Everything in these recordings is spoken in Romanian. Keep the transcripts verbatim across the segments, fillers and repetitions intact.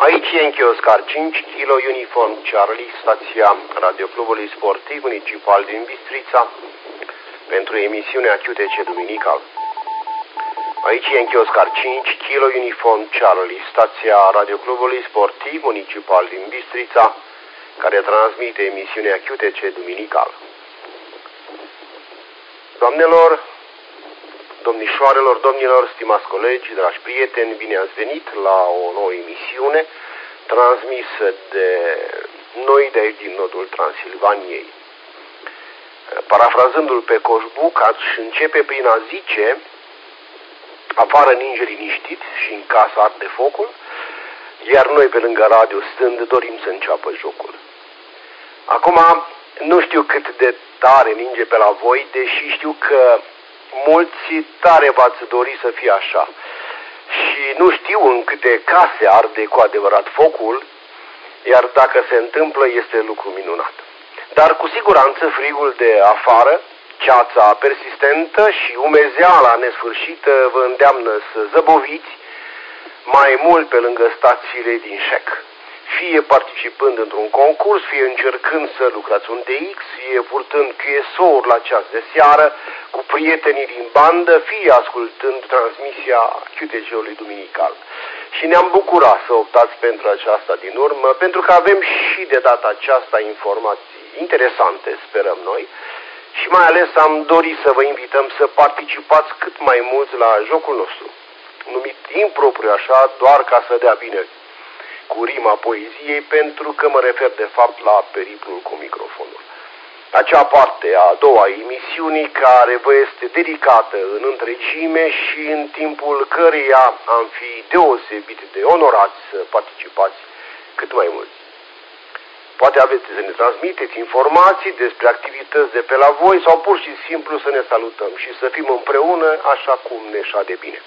Aici Yankee Oscar cinci, Kilo Uniform Charlie, stația Radioclubului Sportiv Municipal din Bistrița, pentru emisiunea Q T C Duminical. Aici Yankee Oscar cinci, Kilo Uniform Charlie, stația Radioclubului Sportiv Municipal din Bistrița, care transmite emisiunea Q T C Duminical. Doamnelor, domnișoarelor, domnilor, stimați colegi, dragi prieteni, bine ați venit la o nouă emisiune transmisă de noi de aici din nodul Transilvaniei. Parafrazându-l pe Coșbuc, aș începe prin a zice: afară ninge liniștit și în casă arde focul, iar noi pe lângă radio stând dorim să înceapă jocul. Acum, nu știu cât de tare ninge pe la voi, deși știu că mulți tare v-ați dori să fie așa. Și nu știu în câte case arde cu adevărat focul, iar dacă se întâmplă este lucru minunat. Dar cu siguranță frigul de afară, ceața persistentă și umezeala nesfârșită vă îndeamnă să zăboviți mai mult pe lângă stațiile din șec. Fie participând într-un concurs, fie încercând să lucrați un D X, fie purtând Q S O-uri la ceas de seară cu prietenii din bandă, fie ascultând transmisia Q T C-ului duminical. Și ne-am bucurat să optați pentru aceasta din urmă, pentru că avem și de data aceasta informații interesante, sperăm noi, și mai ales am dorit să vă invităm să participați cât mai mulți la jocul nostru, numit impropriu așa, doar ca să dea bine cu rima poeziei, pentru că mă refer de fapt la periplul cu microfonul. Acea parte a doua emisiunii care vă este dedicată în întregime și în timpul căreia am fi deosebit de onorați să participați cât mai mulți. Poate aveți să ne transmiteți informații despre activități de pe la voi sau pur și simplu să ne salutăm și să fim împreună așa cum ne șade bine.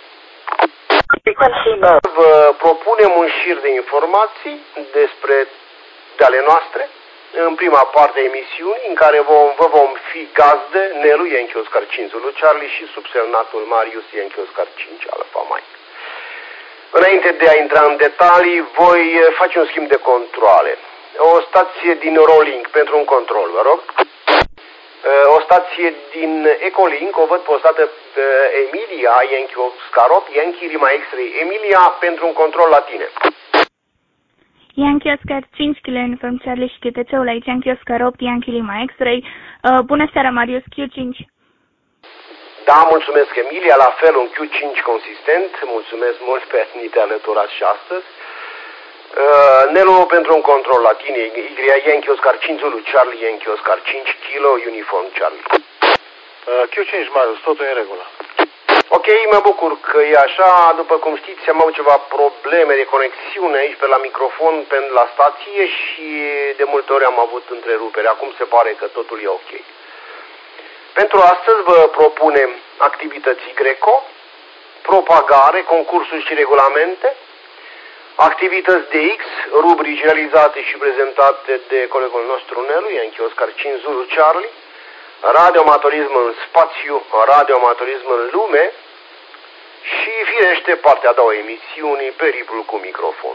Vă propunem un șir de informații despre de ale noastre în prima parte a emisiunii, în care vom, vă vom fi gazdă Nelu Yankee Oscar cinci Zulu Charlie și subsemnatul Marius Yankee Oscar cinci Alpha Mike. Înainte de a intra în detalii, voi face un schimb de controale. O stație din Eurolink pentru un control, vă rog. O stație din Ecolink, o văd postată pe Emilia, Yankee Oscar opt, Yankee Lima X-Ray. Emilia, pentru un control la tine. Yankee Oscar cinci, Kilo Uniform Charlie și Q T C-ul aici, Yankee Oscar opt, Yankee Lima X-Ray. Uh, bună seara, Marius, Q cinci. Da, mulțumesc, Emilia, la fel un Q cinci consistent, mulțumesc mult pe ni te alăturați și astăzi. Uh, Nelu, pentru un control la tine, Y, Yankee Oscar cinci Zulu Charlie, Yankee Oscar cinci, Kilo Uniform Charlie. Uh, Q cinci, Marius, totul e în regulă. Ok, mă bucur că e așa. După cum știți, am avut ceva probleme de conexiune aici pe la microfon, pe la stație și de multe ori am avut întrerupere. Acum se pare că totul e ok. Pentru astăzi vă propunem activități Greco, propagare, concursuri și regulamente, activități D X, rubrici realizate și prezentate de colegul nostru Nelu, Yankee Oscar cinci Zulu Charlie, radioamatorism în spațiu, radioamatorism în lume și, firește, partea a doua emisiunii, periplul cu microfon.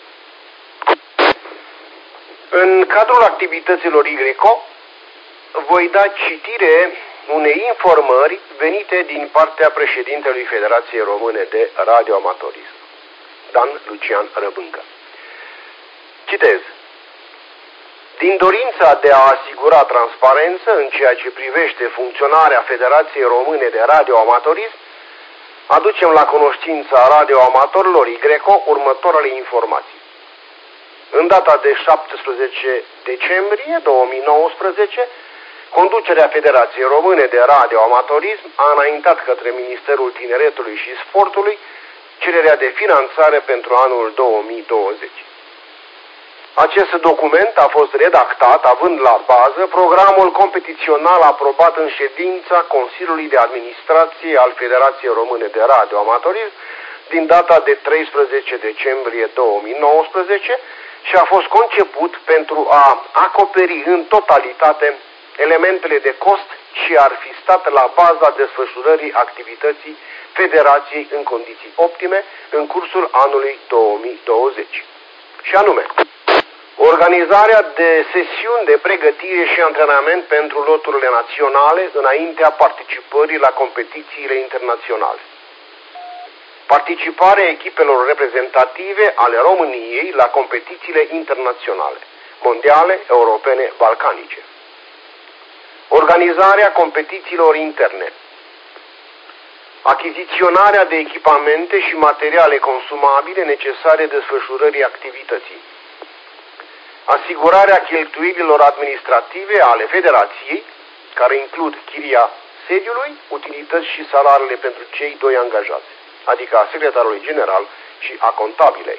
În cadrul activităților Y, voi da citire unei informări venite din partea președintelui Federației Române de Radioamatorism, Dan Lucian Răbâncă. Citez. Din dorința de a asigura transparență în ceea ce privește funcționarea Federației Române de Radioamatorism, aducem la cunoștința radioamatorilor Y următoarele informații. În data de șaptesprezece decembrie două mii nouăsprezece, conducerea Federației Române de Radioamatorism a înaintat către Ministerul Tineretului și Sportului cererea de finanțare pentru anul două mii douăzeci. Acest document a fost redactat având la bază programul competițional aprobat în ședința Consiliului de Administrație al Federației Române de Radioamatorism din data de treisprezece decembrie două mii nouăsprezece și a fost conceput pentru a acoperi în totalitate elementele de cost și ar fi stat la baza desfășurării activității Federației în condiții optime în cursul anului două mii douăzeci. și anume organizarea de sesiuni de pregătire și antrenament pentru loturile naționale înaintea participării la competițiile internaționale. Participarea echipelor reprezentative ale României la competițiile internaționale, mondiale, europene, balcanice. Organizarea competițiilor interne. Achiziționarea de echipamente și materiale consumabile necesare desfășurării activității. Asigurarea cheltuielilor administrative ale Federației, care includ chiria sediului, utilități și salariile pentru cei doi angajați, adică a secretarului general și a contabilei.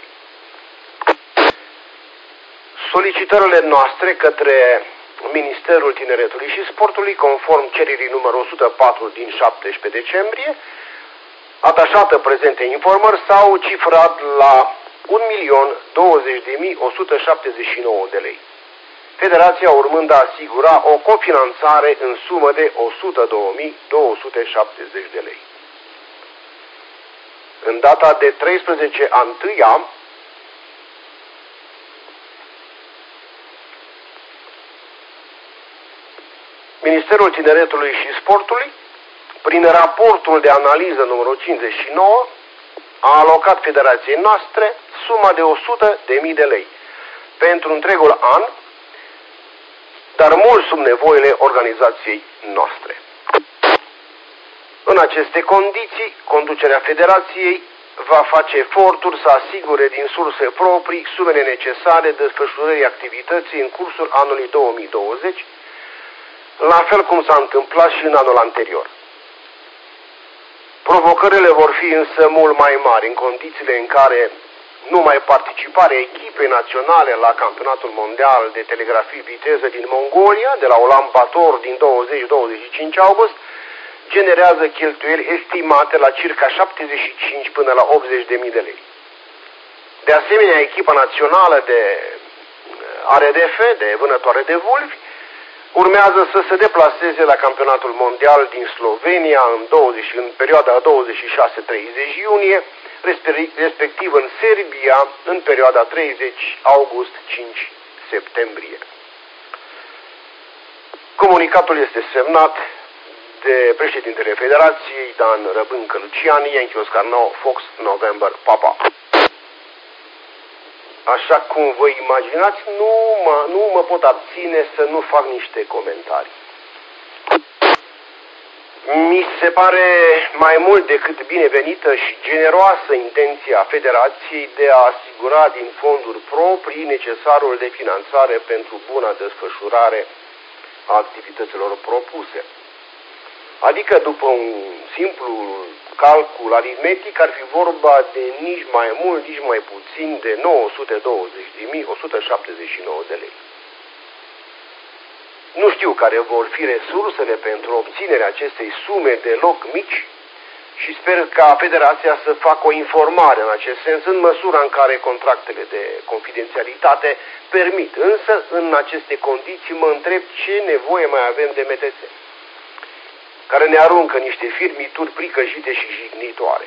Solicitările noastre către Ministerul Tineretului și Sportului, conform cererii numărul o sută patru din șaptesprezece decembrie, atașată prezente informări, s-au cifrat la un milion douăzeci de mii o sută șaptezeci și nouă de lei. Federația urmând a asigura o cofinanțare în sumă de o sută două mii două sute șaptezeci de lei. În data de treisprezece a întâia, Ministerul Tineretului și Sportului, prin raportul de analiză numărul cincizeci și nouă, a alocat Federației noastre suma de o sută de mii de lei pentru întregul an, dar mult sub nevoile organizației noastre. În aceste condiții, conducerea Federației va face eforturi să asigure din surse proprii sumele necesare desfășurării activității în cursul anului două mii douăzeci, la fel cum s-a întâmplat și în anul anterior. Provocările vor fi însă mult mai mari în condițiile în care numai participarea echipei naționale la campionatul mondial de telegrafie viteză din Mongolia, de la Ulan Bator din douăzeci douăzeci și cinci august, generează cheltuieli estimate la circa șaptezeci și cinci până la optzeci de mii de lei. De asemenea, echipa națională de R D F, de vânătoare de vulvi, urmează să se deplaseze la campionatul mondial din Slovenia în, douăzeci, în perioada douăzeci și șase treizeci iunie, respectiv în Serbia în perioada treizeci august cinci septembrie. Comunicatul este semnat de președintele Federației, Dan Răbâncă Luciani, Yankee Oscar nouă, Fox November, Papa. Așa cum vă imaginați, nu mă, nu mă pot abține să nu fac niște comentarii. Mi se pare mai mult decât binevenită și generoasă intenția Federației de a asigura din fonduri proprii necesarul de finanțare pentru buna desfășurare a activităților propuse. Adică, după un simplu calcul aritmetic, ar fi vorba de nici mai mult, nici mai puțin de nouă sute douăzeci de mii o sută șaptezeci și nouă de lei. Nu știu care vor fi resursele pentru obținerea acestei sume deloc mici și sper ca Federația să facă o informare în acest sens, în măsura în care contractele de confidențialitate permit. Însă, în aceste condiții, mă întreb ce nevoie mai avem de M T S, care ne aruncă niște firmituri pricăjite și jignitoare.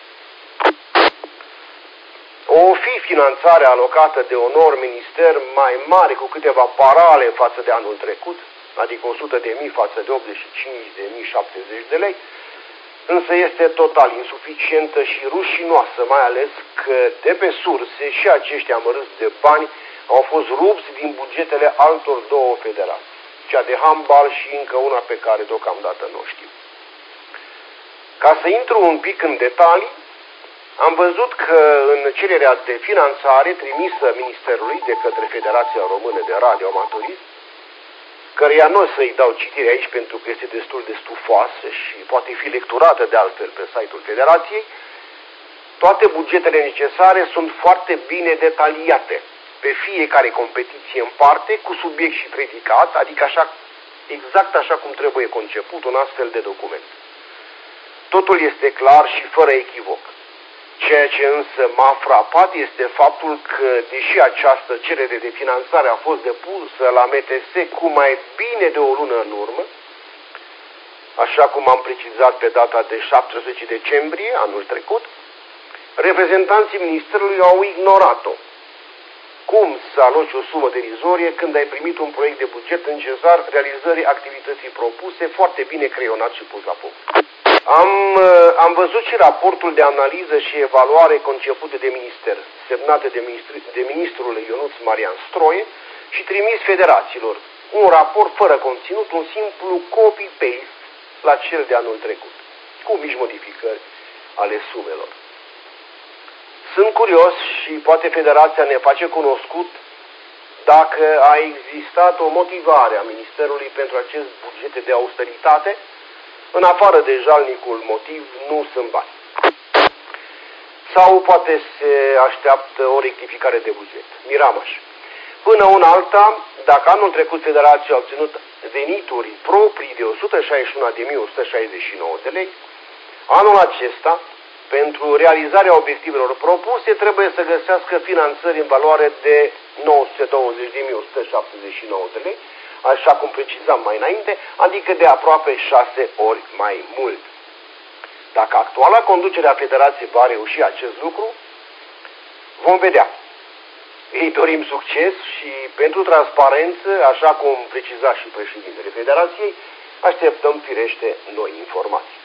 O fi finanțarea alocată de onor minister mai mare cu câteva parale față de anul trecut, adică o sută de mii față de optzeci și cinci de mii șaptezeci de lei, însă este total insuficientă și rușinoasă, mai ales că de pe surse și acești amărâți de bani au fost rupți din bugetele altor două federații, cea de handbal și încă una pe care deocamdată nu o știu. Ca să intru un pic în detalii, am văzut că în cererea de finanțare trimisă Ministerului de către Federația Română de Radioamatorism, căreia nu o să-i dau citire aici pentru că este destul de stufoasă și poate fi lecturată de altfel pe site-ul Federației, toate bugetele necesare sunt foarte bine detaliate pe fiecare competiție în parte, cu subiect și predicat, adică așa, exact așa cum trebuie conceput un astfel de document. Totul este clar și fără echivoc. Ceea ce însă m-a frapat este faptul că, deși această cerere de finanțare a fost depusă la M T S cu mai bine de o lună în urmă, așa cum am precizat pe data de șaptesprezece decembrie anul trecut, reprezentanții Ministerului au ignorat-o. cum să aloci o sumă derizorie când ai primit un proiect de buget necesar realizării activității propuse, foarte bine creionat și pus la punct. Am, am văzut și raportul de analiză și evaluare concepute de minister, semnate de, ministru, de ministrul Ionuț Marian Stroie și trimis federațiilor. Un raport fără conținut, un simplu copy-paste la cel de anul trecut, cu mici modificări ale sumelor. Sunt curios și poate federația ne face cunoscut dacă a existat o motivare a Ministerului pentru acest bugete de austeritate. În afară de jalnicul motiv, nu sunt bani. Sau poate se așteaptă o rectificare de buget. Miramaș. Până una alta, dacă anul trecut federația a obținut venituri proprii de o sută șaizeci și unu de mii o sută șaizeci și nouă de lei, anul acesta, pentru realizarea obiectivelor propuse, trebuie să găsească finanțări în valoare de nouă sute douăzeci de mii o sută șaptezeci și nouă de lei, așa cum precizam mai înainte, adică de aproape șase ori mai mult. Dacă actuala conducere a Federației va reuși acest lucru, vom vedea. Îi dorim succes și pentru transparență, așa cum preciza și președintele Federației, așteptăm firește noi informații.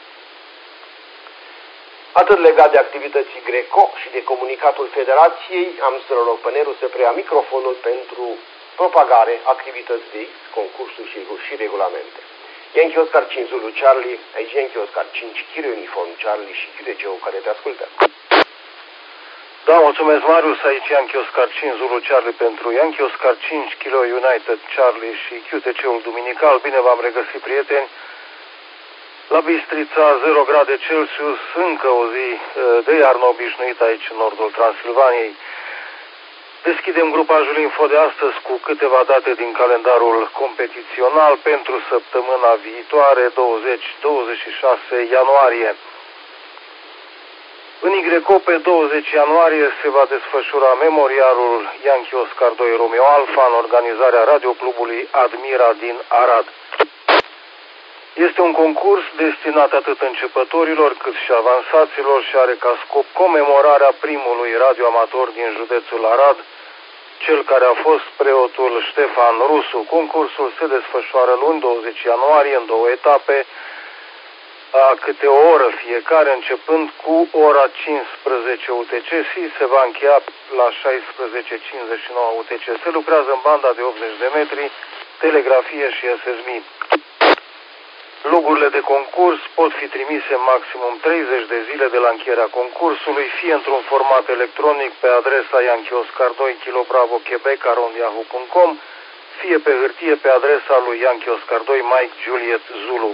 Atât legat de activității Greco și de comunicatul Federației, am să rog pe Neru să preia microfonul pentru propagare, activități de X, concursuri și, și regulamente. Yankee Oscar cinci Zulu Charlie, aici Yankee Oscar cinci Kilo Uniform Charlie și Q T C-ul care te ascultă. Da, mulțumesc, Marius, aici Yankee Oscar cinci Zulu Charlie pentru Yankee Oscar cinci Kilo United Charlie și Q T C-ul duminical. Bine v-am regăsit, prieteni. La Bistrița, zero grade Celsius, încă o zi de iarnă obișnuită aici în nordul Transilvaniei. Deschidem grupajul info de astăzi cu câteva date din calendarul competițional pentru săptămâna viitoare, douăzeci douăzeci și șase ianuarie. În Y pe douăzeci ianuarie se va desfășura memorialul Yankee Oscar doi Romeo Alfa în organizarea radioclubului Admira din Arad. Este un concurs destinat atât începătorilor cât și avansaților și are ca scop comemorarea primului radioamator din județul Arad, cel care a fost preotul Ștefan Rusu. Concursul se desfășoară luni douăzeci ianuarie în două etape, a câte o oră fiecare, începând cu ora cincisprezece U T C și se va încheia la șaisprezece cincizeci și nouă U T C. Se lucrează în banda de optzeci de metri, telegrafie și S S B. Logurile de concurs pot fi trimise maximum treizeci de zile de la încheierea concursului, fie într-un format electronic pe adresa Yankee Oscar doi Kilo Bravo Quebec arond yahoo punct com, fie pe hârtie pe adresa lui Yankee Oscar doi Mike Juliet Zulu.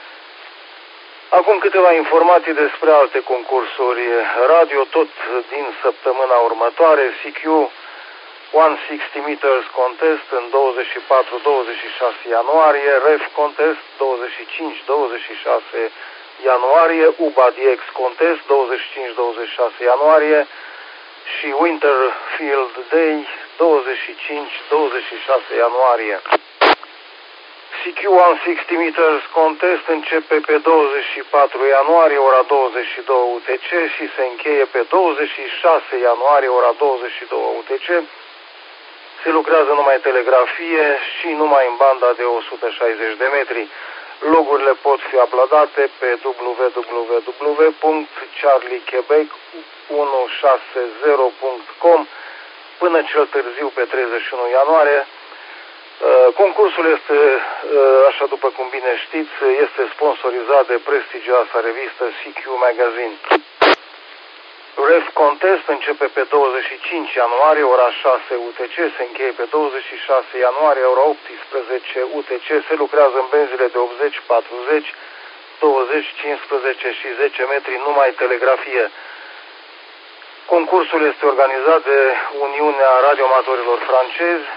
Acum câteva informații despre alte concursuri radio, tot din săptămâna următoare. C Q o sută șaizeci meters contest în douăzeci și patru douăzeci și șase ianuarie, Ref contest douăzeci și cinci douăzeci și șase ianuarie, U B A D X contest douăzeci și cinci douăzeci și șase ianuarie și Winterfield Day douăzeci și cinci douăzeci și șase ianuarie. C Q o sută șaizeci meters contest începe pe douăzeci și patru ianuarie ora douăzeci și două U T C și se încheie pe douăzeci și șase ianuarie ora douăzeci și două U T C. Se lucrează numai telegrafie și numai în banda de o sută șaizeci de metri. Logurile pot fi uploadate pe w w w punct charlie quebec unu șase zero punct com până cel târziu pe treizeci și unu ianuarie. Concursul este, așa după cum bine știți, este sponsorizat de prestigioasa revistă C Q Magazine. Ref Contest începe pe douăzeci și cinci ianuarie, ora șase U T C, se încheie pe douăzeci și șase ianuarie, ora optsprezece U T C, se lucrează în benzile de optzeci, patruzeci, douăzeci, cincisprezece și zece metri, numai telegrafie. Concursul este organizat de Uniunea Radioamatorilor Francezi.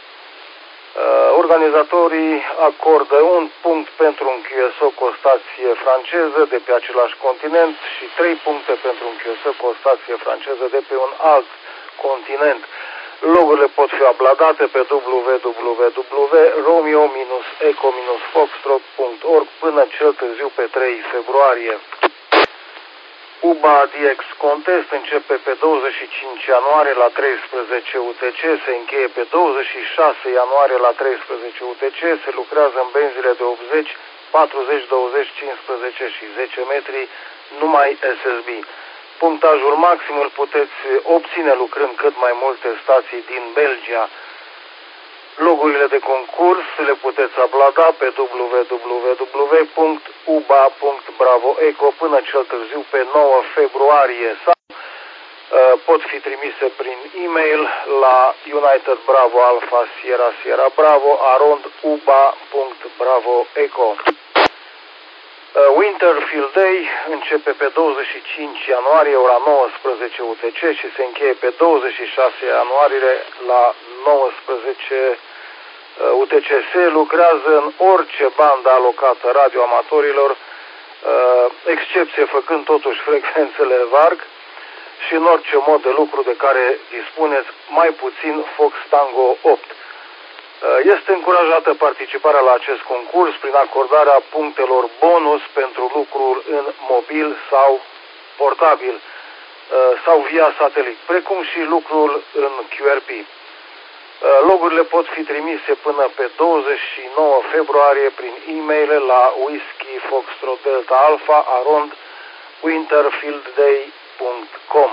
Organizatorii acordă un punct pentru un Q S O cu o stație franceză de pe același continent și trei puncte pentru un Q S O cu o stație franceză de pe un alt continent. Logurile pot fi uploadate pe w w w punct romeo eco foxtrot punct org până cel târziu pe trei februarie. U B A D X Contest începe pe douăzeci și cinci ianuarie la treisprezece U T C, se încheie pe douăzeci și șase ianuarie la treisprezece U T C, se lucrează în benzile de optzeci, patruzeci, douăzeci, cincisprezece și zece metri, numai S S B. Punctajul maxim îl puteți obține lucrând cât mai multe stații din Belgia. Logurile de concurs le puteți aplada pe w w w punct u b a punct bravo eco până cel târziu pe nouă februarie sau uh, pot fi trimise prin e-mail la United Bravo Alpha Sierra Sierra Bravo arond u b a punct bravo eco. Uh, Winter Field Day începe pe douăzeci și cinci ianuarie ora nouăsprezece U T C și se încheie pe douăzeci și șase ianuarie la nouăsprezece U T C. Se lucrează în orice bandă alocată radioamatorilor, uh, excepție făcând totuși frecvențele Varg și în orice mod de lucru de care dispuneți, mai puțin Fox Tango opt. Este încurajată participarea la acest concurs prin acordarea punctelor bonus pentru lucrul în mobil sau portabil sau via satelit, precum și lucrul în Q R P. Logurile pot fi trimise până pe douăzeci și nouă februarie prin e-mail la whisky foxtrot delta alpha arond winterfieldday punct com.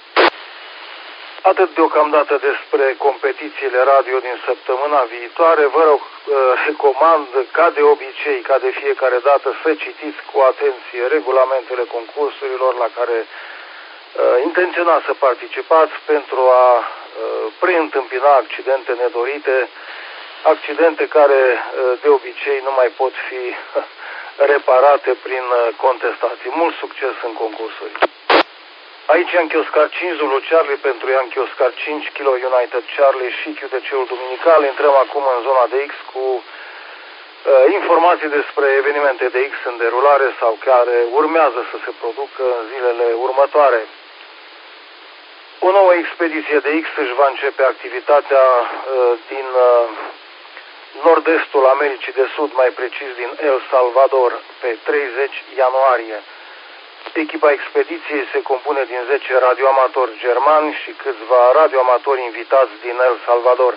Atât deocamdată despre competițiile radio din săptămâna viitoare. Vă rog, recomand, ca de obicei, ca de fiecare dată, să citiți cu atenție regulamentele concursurilor la care uh, intenționați să participați pentru a uh, preîntâmpina accidente nedorite, accidente care uh, de obicei nu mai pot fi reparate prin contestații. Mult succes în concursuri! Aici Yankee Oscar cinci Zulu Charlie pentru Yankee Oscar cinci Kilo United Charlie și Q T C-ul duminical. Intrăm acum în zona de X cu uh, informații despre evenimente de X în derulare sau care urmează să se producă în zilele următoare. O nouă expediție de X își va începe activitatea uh, din uh, nord-estul Americii de Sud, mai precis din El Salvador, pe treizeci ianuarie. Echipa expediției se compune din zece radioamatori germani și câțiva radioamatori invitați din El Salvador.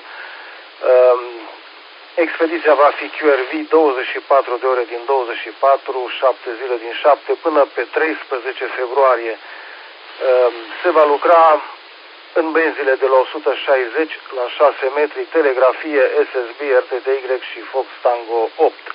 Expediția va fi Q R V douăzeci și patru de ore din douăzeci și patru, șapte zile din șapte, până pe treisprezece februarie. Se va lucra în benzile de la o sută șaizeci la șase metri, telegrafie, S S B, R T T Y și Fox Tango opt.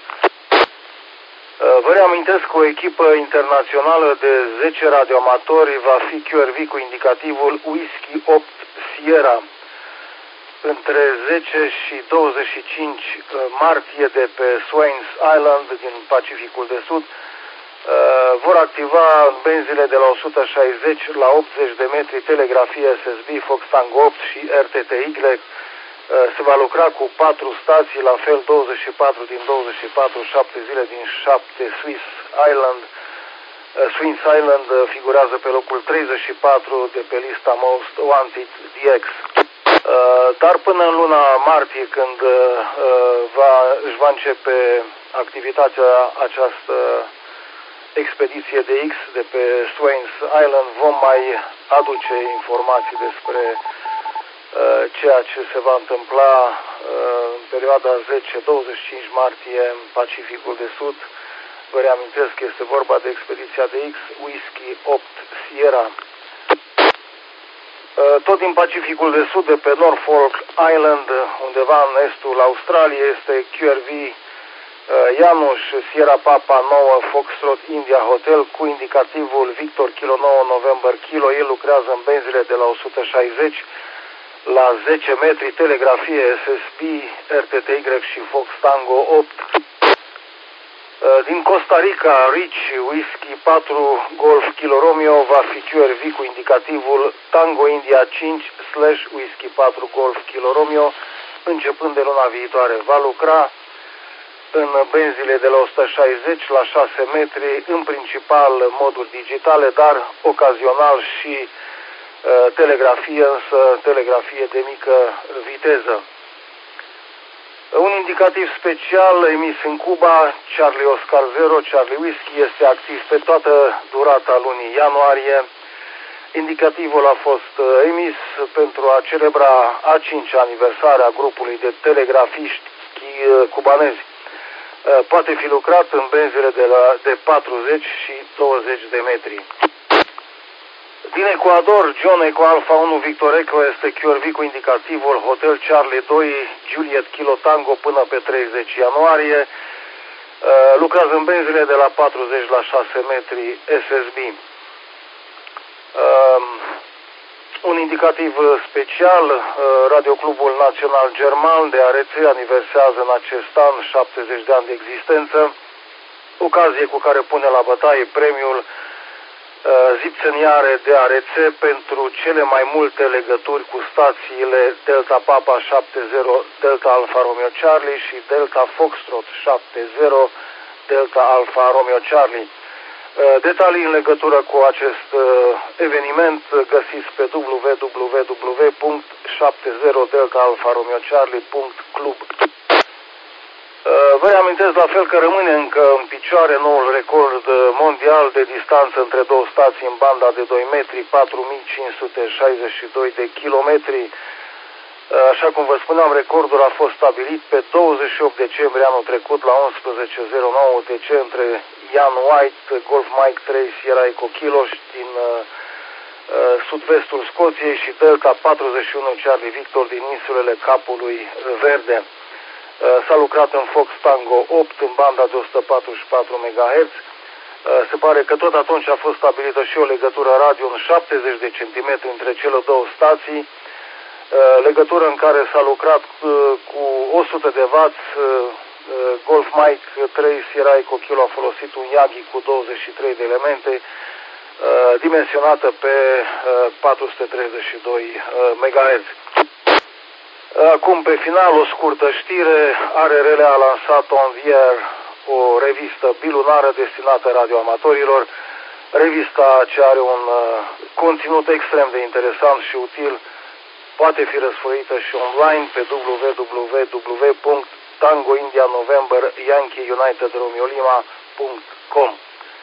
Vă reamintesc că o echipă internațională de zece radioamatori va fi Q R V cu indicativul Whisky opt Sierra. Între zece și douăzeci și cinci martie de pe Swains Island din Pacificul de Sud vor activa în benzile de la o sută șaizeci la optzeci de metri, telegrafie S S B, Fox Tango opt și R T T Y. Se va lucra cu patru stații, la fel douăzeci și patru din douăzeci și patru, șapte zile din șapte. Swiss Island, Swiss Island figurează pe locul treizeci și patru de pe lista Most Wanted D X. Dar până în luna martie, când va, își va începe activitatea această expediție de X de pe Swains Island, vom mai aduce informații despre ceea ce se va întâmpla în perioada zece douăzeci și cinci martie în Pacificul de Sud. Vă reamintesc că este vorba de expediția de X Whisky opt Sierra. Tot din Pacificul de Sud, de pe Norfolk Island, undeva în estul Australiei, este Q R V Janusz Sierra Papa nouă Foxtrot India Hotel cu indicativul Victor Kilo nouă November Kilo. El lucrează în benzile de la o sută șaizeci la zece metri, telegrafie S S B, R T T Y și Fox Tango opt. Din Costa Rica, Rich Whisky patru Golf Kilo Romeo va fi Q R V cu indicativul Tango India cinci slash Whisky patru Golf Kilo Romeo, începând de luna viitoare. Va lucra în benzile de la o sută șaizeci la șase metri, în principal moduri digitale, dar ocazional și telegrafie, însă telegrafie de mică viteză. Un indicativ special emis în Cuba, Charlie Oscar zero, Charlie Whiskey, este activ pe toată durata lunii ianuarie. Indicativul a fost emis pentru a celebra a cincea aniversare a grupului de telegrafiști cubanezi. Poate fi lucrat în benzile de, la, de patruzeci și douăzeci de metri. Din Ecuador, John Eco Alpha unu Victor Eco este Q R V cu indicativul Hotel Charlie doi Juliet Kilo Tango până pe treizeci ianuarie. Lucrează în benzile de la patruzeci la șase metri S S B. Un indicativ special, Radioclubul Național German de Arețe aniversează în acest an șaptezeci de ani de existență, ocazie cu care pune la bătaie premiul zipțeniare de Arețe pentru cele mai multe legături cu stațiile Delta Papa șapte zero Delta Alfa Romeo Charlie și Delta Foxtrot șapte zero Delta Alfa Romeo Charlie. Detalii în legătură cu acest eveniment găsiți pe w w w punct șapte zero Delta Alfa Romeo Charlie punct club. Vă reamintesc la fel că rămâne încă în picioare noul record mondial de distanță între două stații în banda de doi metri, patru mii cinci sute șaizeci și doi de kilometri. Așa cum vă spuneam, recordul a fost stabilit pe douăzeci și opt decembrie anul trecut la unsprezece zero nouă U T C între Ian White, Golf Mike trei Sierra Eco Kilo din uh, sud-vestul Scoției și Delta patruzeci și unu Charlie Victor din insulele Capului Verde. S-a lucrat în Fox Tango opt în banda de o sută patruzeci și patru megahertz. Se pare că tot atunci a fost stabilită și o legătură radio în șaptezeci de centimetri între cele două stații, legătură în care s-a lucrat cu o sută de wați. Golf Mike trei Sierra Eco Kilo a folosit un Yagi cu douăzeci și trei de elemente, dimensionată pe patru sute treizeci și doi megahertz. Acum, pe final, o scurtă știre. A R R L a lansat On The Air, o revistă bilunară destinată radioamatorilor. Revista ce are un uh, conținut extrem de interesant și util poate fi răsfoită și online pe w w w punct tango india november yankee united romeo lima punct com.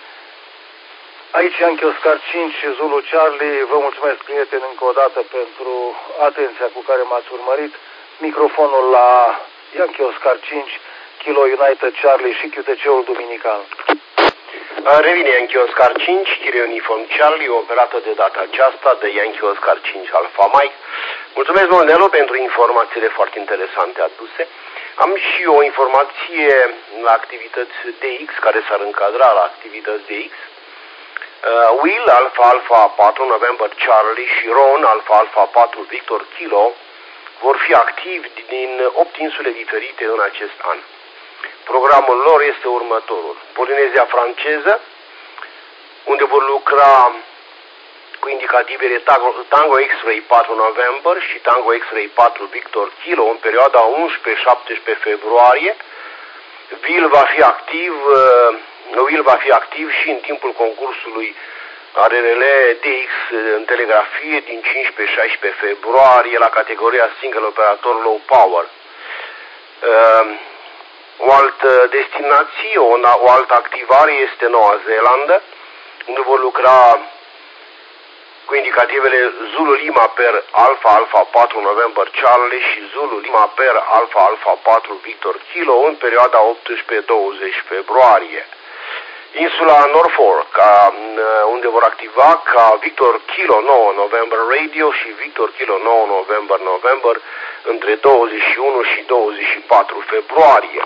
Aici Yankee Oscar cinci Zulu Charlie. Vă mulțumesc, prieteni, încă o dată pentru atenția cu care m-ați urmărit. Microfonul la Yankee Oscar cinci Kilo United Charlie și Q T C-ul duminical. Revine Yankee Oscar cinci, Kilo Uniform Charlie, operată de data aceasta de Yankee Oscar cinci Alpha Mike. Mulțumesc mult, Nelu, pentru informațiile foarte interesante aduse. Am și o informație la activități D X, care s-ar încadra la activități D X. Uh, Will Alpha Alpha patru November Charlie și Ron Alpha Alpha patru Victor Kilo vor fi activi din opt insule diferite în acest an. Programul lor este următorul: Polinezia franceză, unde vor lucra cu indicativele Tango X-Ray patru November și Tango X-Ray patru Victor Kilo în perioada unsprezece șaptesprezece februarie. Will va fi activ uh, Will va fi activ și în timpul concursului R R L D X în telegrafie din cincisprezece șaisprezece februarie la categoria Single Operator Low Power. Uh, o altă destinație, o, o altă activare este Noua Zeelandă, unde vor lucra cu indicativele Zulu Lima per Alpha Alpha patru November Charlie și Zulu Lima per Alpha Alpha patru Victor Kilo în perioada optsprezece douăzeci februarie. Insula Norfolk, unde vor activa ca Victor Kilo nouă November Radio și Victor Kilo nouă November November între douăzeci și unu și douăzeci și patru februarie.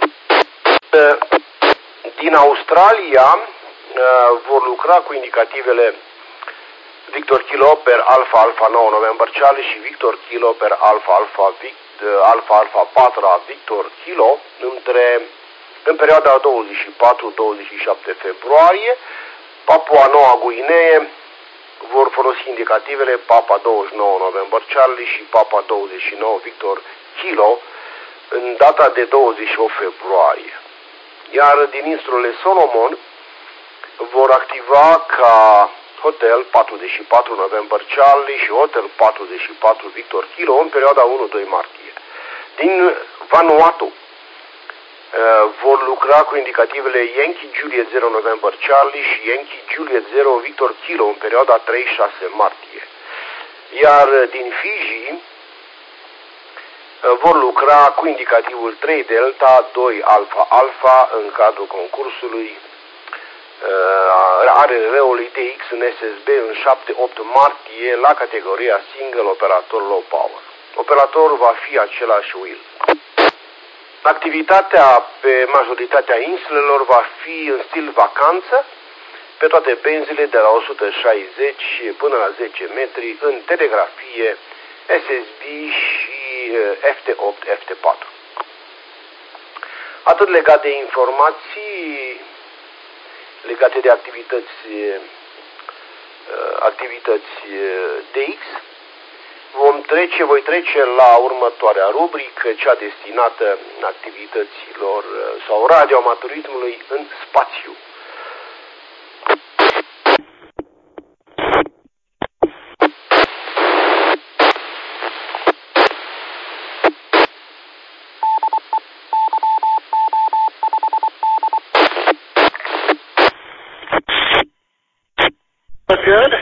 Din Australia vor lucra cu indicativele Victor Kilo per Alpha Alpha nouă November Charlie și Victor Kilo per Alpha Alpha, Alpha, Alpha patru Victor Kilo între în perioada douăzeci și patru douăzeci și șapte februarie. Papua Noua Guinee vor folosi indicativele Papa douăzeci și nouă November Charlie și Papa douăzeci și nouă Victor Kilo în data de douăzeci și opt februarie. Iar din insulele Solomon vor activa ca Hotel patruzeci și patru November Charlie și Hotel patruzeci și patru Victor Kilo în perioada unu doi martie. Din Vanuatu vor lucra cu indicativele Yankee Juliet zero November Charlie și Yankee Juliet zero Victor Kilo în perioada trei șase martie. Iar din Fiji vor lucra cu indicativul trei Delta doi Alpha Alpha în cadrul concursului R R ului D X în S S B în șapte opt martie la categoria Single Operator Low Power. Operatorul va fi același Will. Activitatea pe majoritatea insulelor va fi în stil vacanță, pe toate benzile de la o sută șaizeci până la zece metri în telegrafie, S S B și F T opt F T patru. Atât legat de informații legate de activități, activități D X, vom trece, voi trece la următoarea rubrică, cea destinată activităților sau radioamatorismului în spațiu. Good.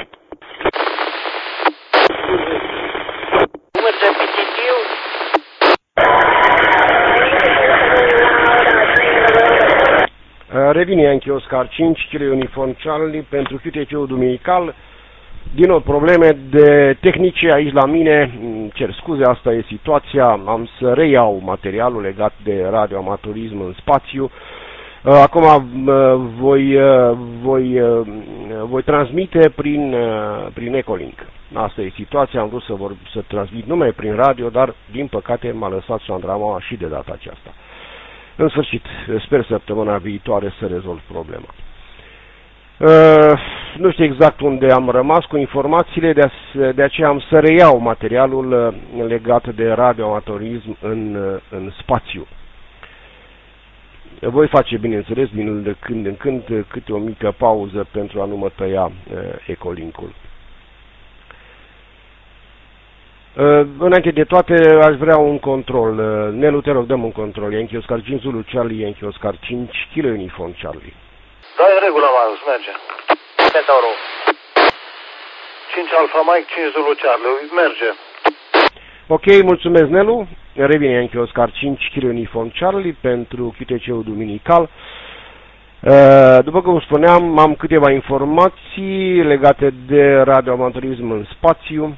Revine Yankee Oscar cinci, Kilo Uniform Charlie pentru Q T C-ul duminical. Din nou probleme de tehnice aici la mine, cer scuze, asta e situația, am să reiau materialul legat de radioamatorism în spațiu. Acum voi, voi, voi transmite prin, prin Ecolink. Asta e situația, am vrut să, vor, să transmit numai prin radio, dar din păcate m-a lăsat Sandrama și de data aceasta. În sfârșit, sper săptămâna viitoare să rezolv problema. Uh, nu știu exact unde am rămas cu informațiile, de, de aceea am să reiau materialul legat de radioamatorism în, în spațiu. Voi face, bineînțeles, din când în când câte o mică pauză pentru a nu mă tăia uh, Ecolink-ul. Uh, înainte de toate, aș vrea un control. Uh, Nelu, te rog, dăm un control. Yankee Oscar cinci Zulu Charlie, Yankee Oscar cinci, Kilo Uniform Charlie. Da, e în regulă, Marius, merge. Centauro. cinci Alpha Mike, cinci Zulu Charlie, merge. Ok, mulțumesc, Nelu. Revine Yankee Oscar cinci, Kilo Uniform Charlie pentru Q T C-ul duminical. Uh, după cum spuneam, am câteva informații legate de radioamatorism în spațiu.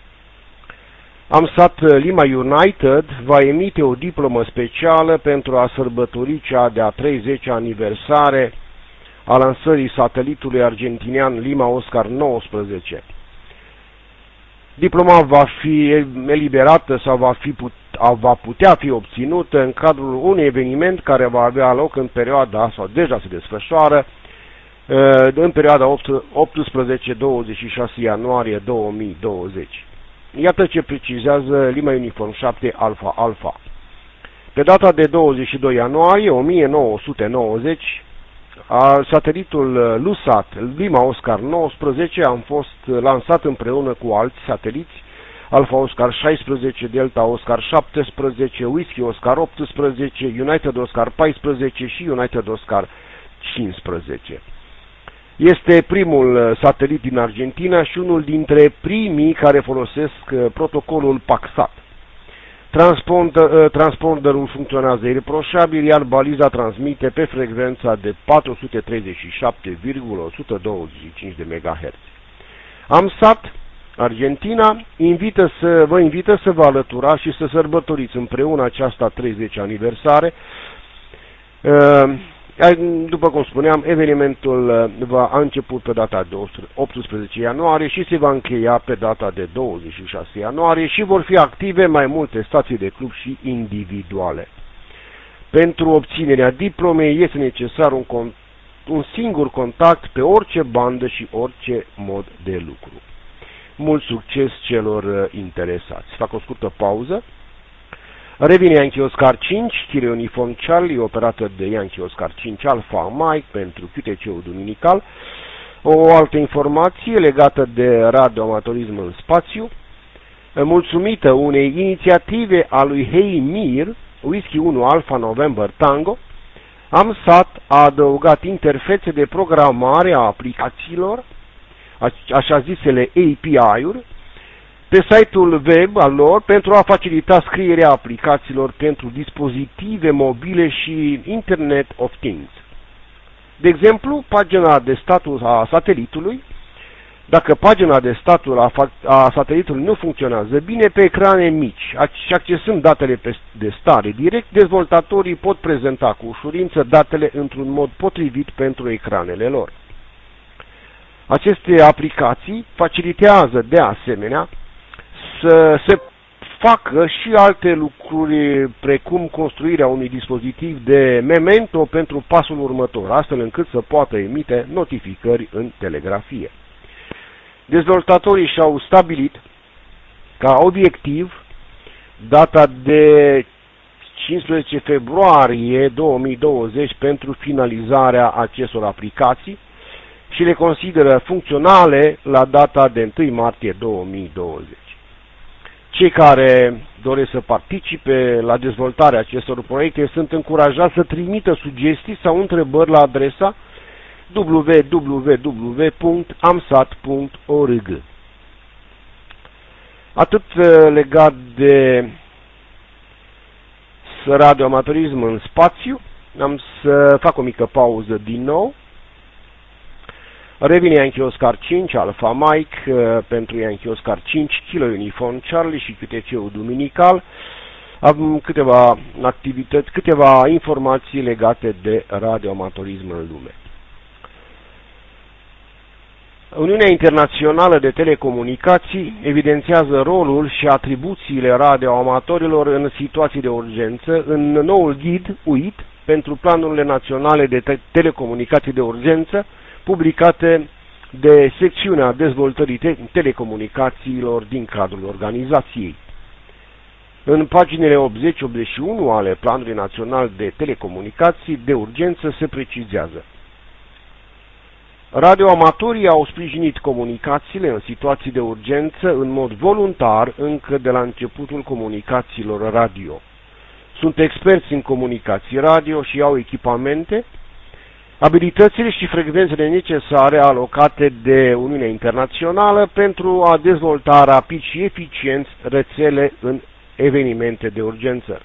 AMSAT Lima United va emite o diplomă specială pentru a sărbători cea de-a treizecea aniversare a lansării satelitului argentinian Lima Oscar nouăsprezece. Diploma va fi eliberată sau va, fi put, va putea fi obținută în cadrul unui eveniment care va avea loc în perioada, sau deja se desfășoară, în perioada optsprezece douăzeci și șase ianuarie două mii douăzeci. Iată ce precizează Lima Uniform șapte Alpha Alpha. Pe data de douăzeci și doi ianuarie o mie nouă sute nouăzeci, satelitul LUSAT Lima Oscar nouăsprezece a fost lansat împreună cu alți sateliți Alpha Oscar șaisprezece, Delta Oscar șaptesprezece, Whiskey Oscar optsprezece, United Oscar paisprezece și United Oscar cincisprezece. Este primul satelit din Argentina și unul dintre primii care folosesc protocolul PAXSAT. Transponder, transponderul funcționează ireproșabil, iar baliza transmite pe frecvența de patru sute treizeci și șapte virgulă o sută douăzeci și cinci de megahertz. AMSAT Argentina invită să, vă invită să vă alăturați și să sărbătoriți împreună această treizecea aniversare. După cum spuneam, evenimentul va a început pe data de optsprezece ianuarie și se va încheia pe data de douăzeci și șase ianuarie și vor fi active mai multe stații de club și individuale. Pentru obținerea diplomei este necesar un, un singur contact pe orice bandă și orice mod de lucru. Mult succes celor interesați. Fac o scurtă pauză. Revine Yankee Oscar cinci, Kilo Uniform Charlie, operată de Yankee Oscar cinci Alpha Mike pentru Q T C-ul duminical. O altă informație legată de radioamatorism în spațiu. Mulțumită unei inițiative a lui Heimir, Whisky unu Alpha November Tango, AMSAT a adăugat interfețe de programare a aplicațiilor, așa zisele A P I-uri, pe site-ul web al lor pentru a facilita scrierea aplicațiilor pentru dispozitive mobile și Internet of Things. De exemplu, pagina de status a satelitului. Dacă pagina de status a, a satelitului nu funcționează bine, pe ecrane mici și accesând datele de stare direct, dezvoltatorii pot prezenta cu ușurință datele într-un mod potrivit pentru ecranele lor. Aceste aplicații facilitează de asemenea să se facă și alte lucruri precum construirea unui dispozitiv de memento pentru pasul următor, astfel încât să poată emite notificări în telegrafie. Dezvoltatorii și-au stabilit ca obiectiv data de cincisprezece februarie două mii douăzeci pentru finalizarea acestor aplicații și le consideră funcționale la data de întâi martie două mii douăzeci. Cei care doresc să participe la dezvoltarea acestor proiecte sunt încurajați să trimită sugestii sau întrebări la adresa w w w punct amsat punct org. Atât legat de radioamatorism în spațiu, am să fac o mică pauză din nou. Revine Yankee Oscar cinci Alpha Mike pentru Yankee Oscar cinci Kilo Uniform Charlie și Q T C-ul duminical. Am câteva activități, câteva informații legate de radioamatorism în lume. Uniunea Internațională de Telecomunicații evidențiază rolul și atribuțiile radioamatorilor în situații de urgență în noul ghid U I T pentru planurile naționale de te telecomunicații de urgență, publicate de secțiunea dezvoltării te telecomunicațiilor din cadrul organizației. În paginile optzeci optzeci și unu ale Planului Național de Telecomunicații de Urgență se precizează: radioamatorii au sprijinit comunicațiile în situații de urgență în mod voluntar încă de la începutul comunicațiilor radio. Sunt experți în comunicații radio și au echipamente, abilitățile și frecvențele necesare alocate de Uniunea Internațională pentru a dezvolta rapid și eficient rețele în evenimente de urgență.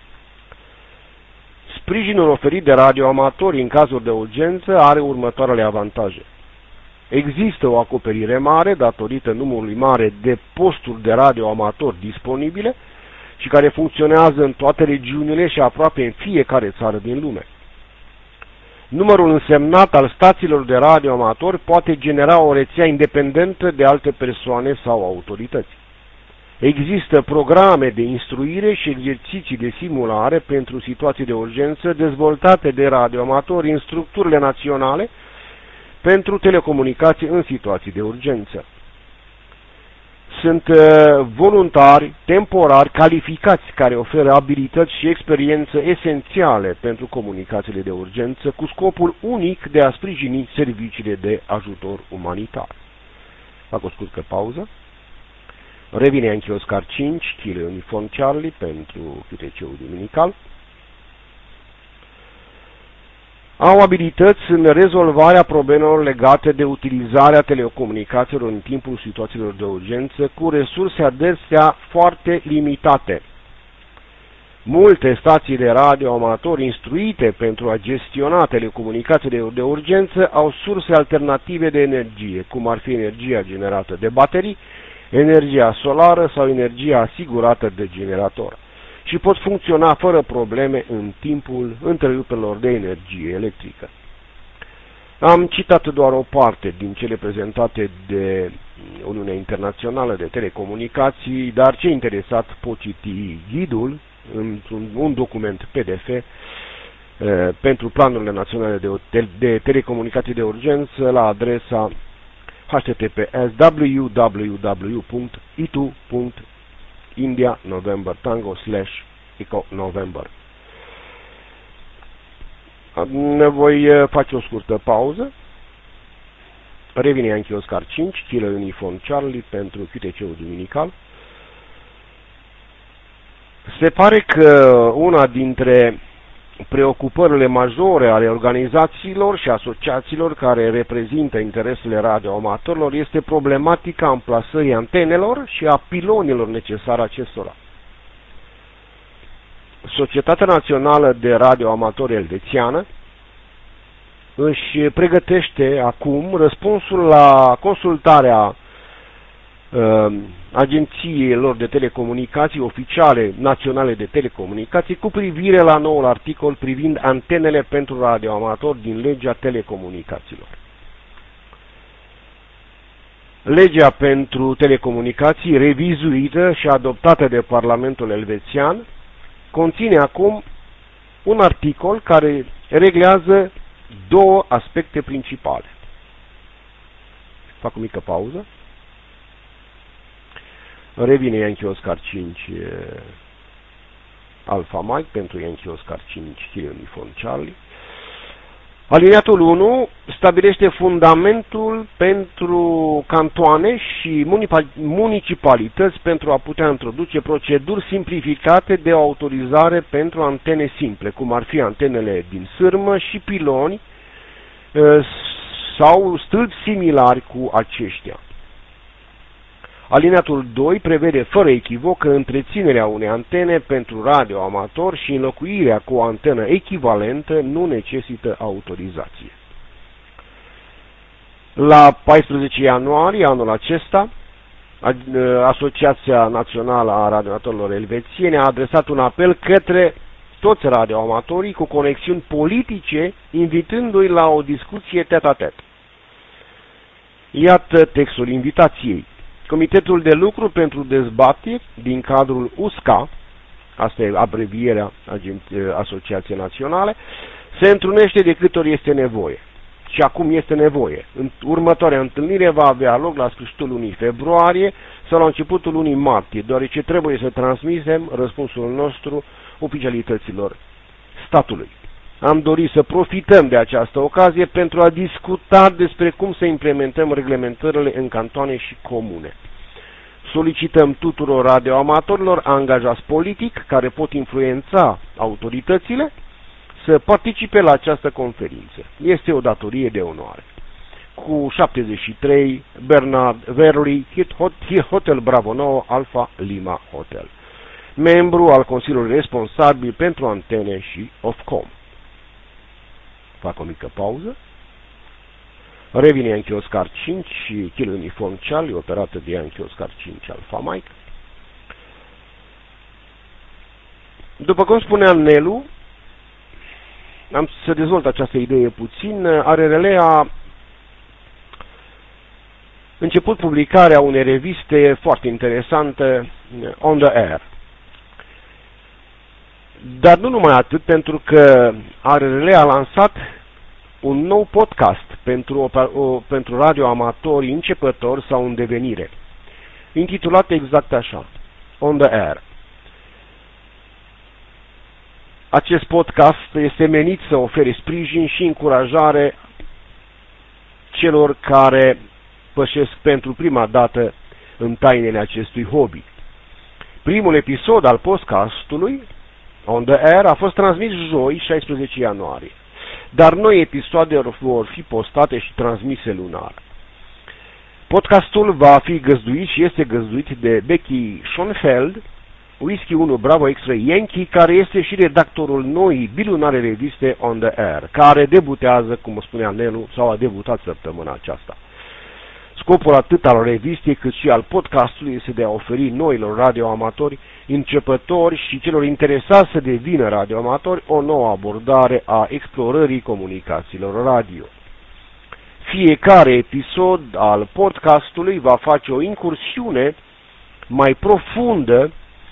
Sprijinul oferit de radioamatori în cazuri de urgență are următoarele avantaje. Există o acoperire mare datorită numărului mare de posturi de radioamatori disponibile și care funcționează în toate regiunile și aproape în fiecare țară din lume. Numărul însemnat al stațiilor de radioamatori poate genera o rețea independentă de alte persoane sau autorități. Există programe de instruire și exerciții de simulare pentru situații de urgență dezvoltate de radioamatori în structurile naționale pentru telecomunicații în situații de urgență. Sunt voluntari temporari calificați care oferă abilități și experiență esențiale pentru comunicațiile de urgență cu scopul unic de a sprijini serviciile de ajutor umanitar. Fac o scurtă pauză. Revine Yankee Oscar cinci Kilo Uniform Charlie pentru Q T C-ul duminical. Au abilități în rezolvarea problemelor legate de utilizarea telecomunicațiilor în timpul situațiilor de urgență cu resurse adesea foarte limitate. Multe stații de radio amatori instruite pentru a gestiona telecomunicațiile de urgență au surse alternative de energie, cum ar fi energia generată de baterii, energia solară sau energia asigurată de generator, și pot funcționa fără probleme în timpul întrerupelor de energie electrică. Am citat doar o parte din cele prezentate de Uniunea Internațională de Telecomunicații, dar ce interesat pot citi ghidul într-un un document P D F eh, pentru planurile naționale de, de, de telecomunicații de urgență la adresa h t t p s w w w punct i t u punct india november tango slash eco november. Ne voi face o scurtă pauză. Revine Yankee Oscar cinci Kilo Uniform Charlie pentru Q T C-ul duminical. Se pare că una dintre preocupările majore ale organizațiilor și asociațiilor care reprezintă interesele radioamatorilor este problematica amplasării antenelor și a pilonilor necesare acestora. Societatea Națională de Radioamatori Elvețiană își pregătește acum răspunsul la consultarea uh, agențiilor de telecomunicații oficiale naționale de telecomunicații cu privire la noul articol privind antenele pentru radioamatori din legea telecomunicațiilor. Legea pentru telecomunicații, revizuită și adoptată de Parlamentul Elvețian, conține acum un articol care reglează două aspecte principale. Fac o mică pauză. Revine Yankee Oscar cinci Alpha Mike pentru Yankee Oscar cinci Kilo Uniform Charlie. Alineatul unu stabilește fundamentul pentru cantoane și municipalități pentru a putea introduce proceduri simplificate de autorizare pentru antene simple, cum ar fi antenele din sârmă și piloni sau stâlpi similari cu aceștia. Alineatul doi prevede fără echivoc că întreținerea unei antene pentru radioamator și înlocuirea cu o antenă echivalentă nu necesită autorizație. La paisprezece ianuarie anul acesta, Asociația Națională a Radioamatorilor Elvețieni a adresat un apel către toți radioamatorii cu conexiuni politice, invitându-i la o discuție tet-a-tet. Iată textul invitației. Comitetul de lucru pentru dezbateri din cadrul U S C A, asta e abrevierea Asociației Naționale, se întrunește de câte ori este nevoie. Și acum este nevoie. În următoarea întâlnire va avea loc la sfârșitul lunii februarie sau la începutul lunii martie, deoarece trebuie să transmitem răspunsul nostru oficialităților statului. Am dorit să profităm de această ocazie pentru a discuta despre cum să implementăm reglementările în cantoane și comune. Solicităm tuturor radioamatorilor angajați politic care pot influența autoritățile să participe la această conferință. Este o datorie de onoare. Cu șaptezeci și trei Bernard Verley, Hotel Bravo nouă, Alpha Lima Hotel. Membru al Consiliului Responsabil pentru Antene și Ofcom. Fac o mică pauză. Revine Yankee Oscar cinci și Kilo Uniform Charlie, operată de Yankee Oscar cinci Alpha Mike. După cum spunea Nelu, am să dezvolt această idee puțin. A R R L a început publicarea unei reviste foarte interesante, On the Air. Dar nu numai atât, pentru că A R R L a lansat un nou podcast pentru, o, o, pentru radioamatori începători sau în devenire, intitulat exact așa, On the Air. Acest podcast este menit să ofere sprijin și încurajare celor care pășesc pentru prima dată în tainele acestui hobby. Primul episod al podcastului On the Air a fost transmis joi, șaisprezece ianuarie, dar noi episoade vor fi postate și transmise lunar. Podcastul va fi găzduit și este găzduit de Becky Schoenfeld, Whisky unu Bravo X-Ray Yankee, care este și redactorul noii bilunare reviste On the Air, care debutează, cum spunea Nelu, sau a debutat săptămâna aceasta. Scopul atât al revistei cât și al podcastului este de a oferi noilor radioamatori începători și celor interesați să devină radioamatori o nouă abordare a explorării comunicațiilor radio. Fiecare episod al podcastului va face o incursiune mai profundă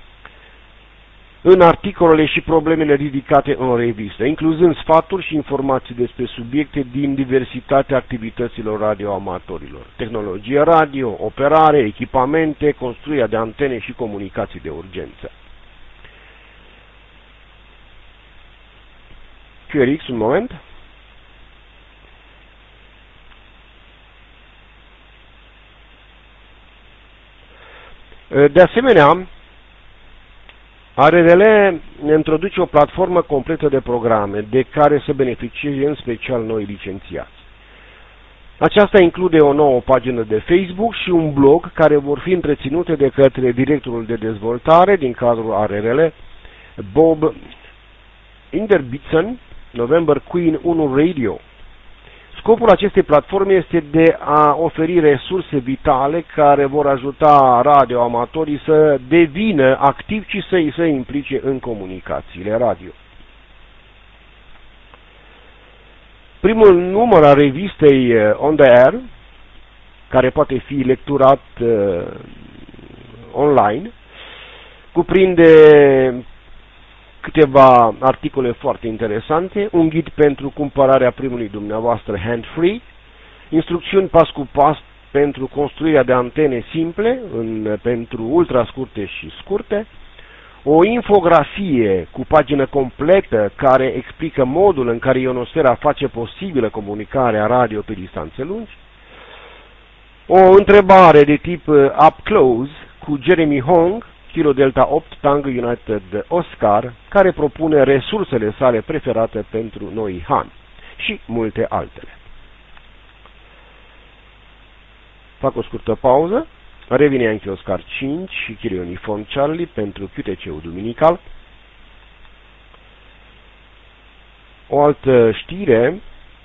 în articolele și problemele ridicate în revistă, incluzând sfaturi și informații despre subiecte din diversitatea activităților radioamatorilor, tehnologie radio, operare, echipamente, construirea de antene și comunicații de urgență. Q R X, un moment. De asemenea, A R R L introduce o platformă completă de programe de care să beneficieze în special noi licențiați. Aceasta include o nouă pagină de Facebook și un blog care vor fi întreținute de către directorul de dezvoltare din cadrul A R R L, Bob Inderbitzen, November Queen unu Radio. Scopul acestei platforme este de a oferi resurse vitale care vor ajuta radioamatorii să devină activi și să îi se implice în comunicațiile radio. Primul număr al revistei On The Air, care poate fi lecturat uh, online, cuprinde câteva articole foarte interesante, un ghid pentru cumpărarea primului dumneavoastră hand-free, instrucțiuni pas cu pas pentru construirea de antene simple în, pentru ultrascurte și scurte, o infografie cu pagină completă care explică modul în care ionosfera face posibilă comunicarea radio pe distanțe lungi, o întrebare de tip up close cu Jeremy Hong, Kilo Delta opt Tango United Oscar, care propune resursele sale preferate pentru noi Han și multe altele. Fac o scurtă pauză, revine Yankee Oscar cinci și Kilo Uniform Charlie pentru Q T C-ul duminical. O altă știre: